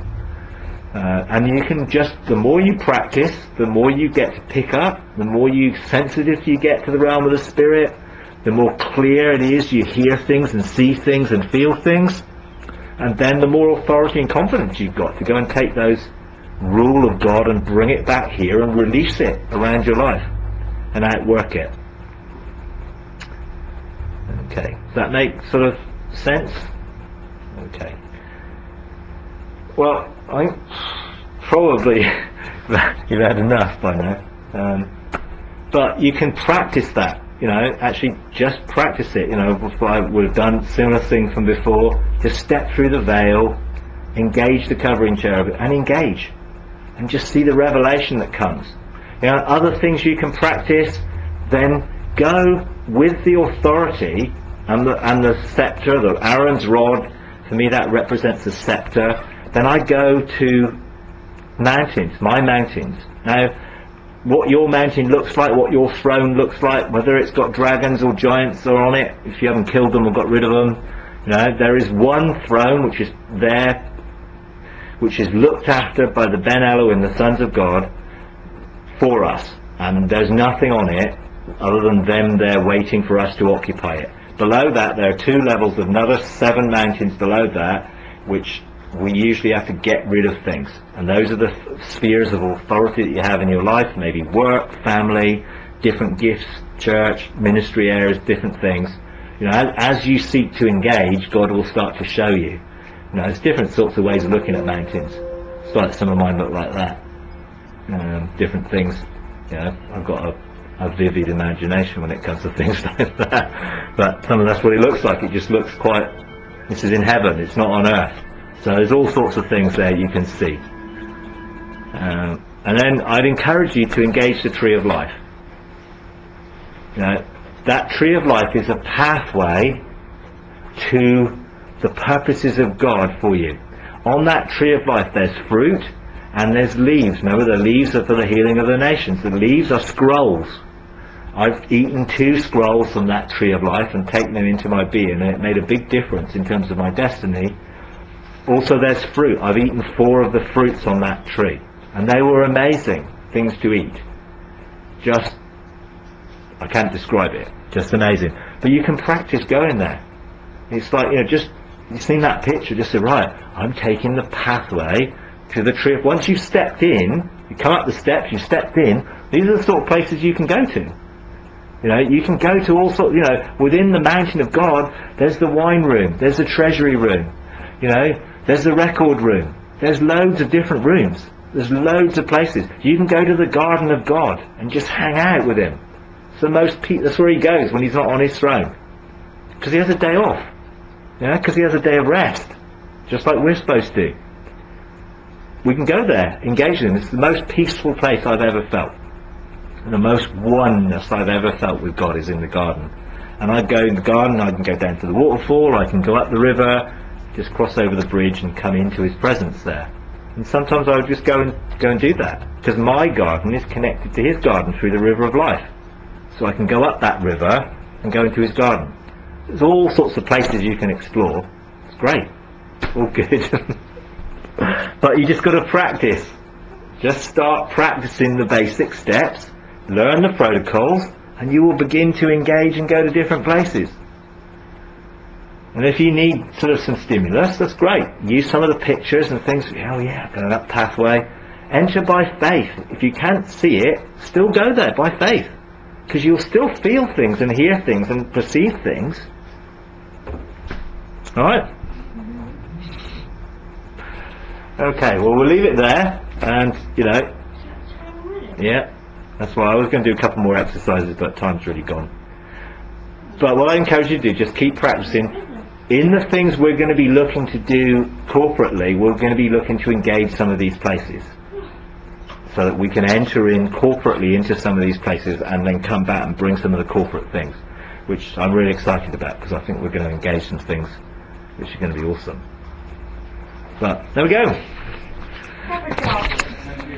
Uh, and you can just, the more you practice, the more you get to pick up, the more you sensitive you get to the realm of the Spirit, the more clear it is you hear things and see things and feel things. And then the more authority and confidence you've got to go and take those rule of God and bring it back here and release it around your life and outwork it. Okay, does that make sort of sense? Okay. Well, I think probably you've had enough by now. Um, but you can practice that. You know, actually just practice it. You know, before I would have done similar thing from before. Just step through the veil, engage the covering cherub, and engage, and just see the revelation that comes. You know, other things you can practice. Then go with the authority and the and the scepter, the Aaron's rod. For me, that represents the scepter. Then I go to mountains, my mountains. Now, what your mountain looks like, what your throne looks like, whether it's got dragons or giants or on it, if you haven't killed them or got rid of them, you know, there is one throne which is there, which is looked after by the Ben Elohim, the sons of God, for us, and there's nothing on it other than them there waiting for us to occupy it. Below that there are two levels of another seven mountains below that, which we usually have to get rid of things, and those are the spheres of authority that you have in your life, maybe work, family, different gifts, church, ministry areas, different things. You know, as, as you seek to engage, God will start to show you. You know, there's different sorts of ways of looking at mountains. It's like some of mine look like that. Um, different things. You know, I've got a, a vivid imagination when it comes to things like that. But some of that's what it looks like. It just looks quite. This is in heaven. It's not on earth. So there's all sorts of things there you can see. Um, and then I'd encourage you to engage the tree of life. You know, that tree of life is a pathway to the purposes of God for you. On that tree of life there's fruit and there's leaves. Remember, the leaves are for the healing of the nations. The leaves are scrolls. I've eaten two scrolls from that tree of life and taken them into my being, and it made a big difference in terms of my destiny. Also there's fruit. I've eaten four of the fruits on that tree, and they were amazing things to eat. Just, I can't describe it, just amazing. But you can practice going there. It's like, you know, just, you've seen that picture, just say, right, I'm taking the pathway to the tree. Once you've stepped in, you come up the steps, you've stepped in, these are the sort of places you can go to. You know, you can go to all sorts, you know, within the mountain of God, there's the wine room, there's the treasury room, you know, there's the record room, there's loads of different rooms, there's loads of places. You can go to the garden of God and just hang out with him. So most people, that's where he goes when he's not on his throne, because he has a day off, you know, because he has a day of rest, just like we're supposed to. We can go there, engage with him. It's the most peaceful place I've ever felt. The most oneness I've ever felt with God is in the garden. And I go in the garden, I can go down to the waterfall, I can go up the river, just cross over the bridge and come into his presence there. And sometimes I would just go and go and do that, because my garden is connected to his garden through the river of life. So I can go up that river and go into his garden. There's all sorts of places you can explore. It's great. All good. But you just got to practice. Just start practicing the basic steps, learn the protocols, and you will begin to engage and go to different places. And if you need sort of some stimulus, that's great. Use some of the pictures and things. Oh yeah, go that pathway. Enter by faith. If you can't see it, still go there by faith, because you'll still feel things and hear things and perceive things. Alright? Okay, well we'll leave it there, and you know, yeah, that's why I was going to do a couple more exercises, but time's really gone. But what I encourage you to do, just keep practicing. In the things we're going to be looking to do corporately, we're going to be looking to engage some of these places, so that we can enter in corporately into some of these places and then come back and bring some of the corporate things, which I'm really excited about, because I think we're going to engage some things which are going to be awesome. But there we go. Have a job.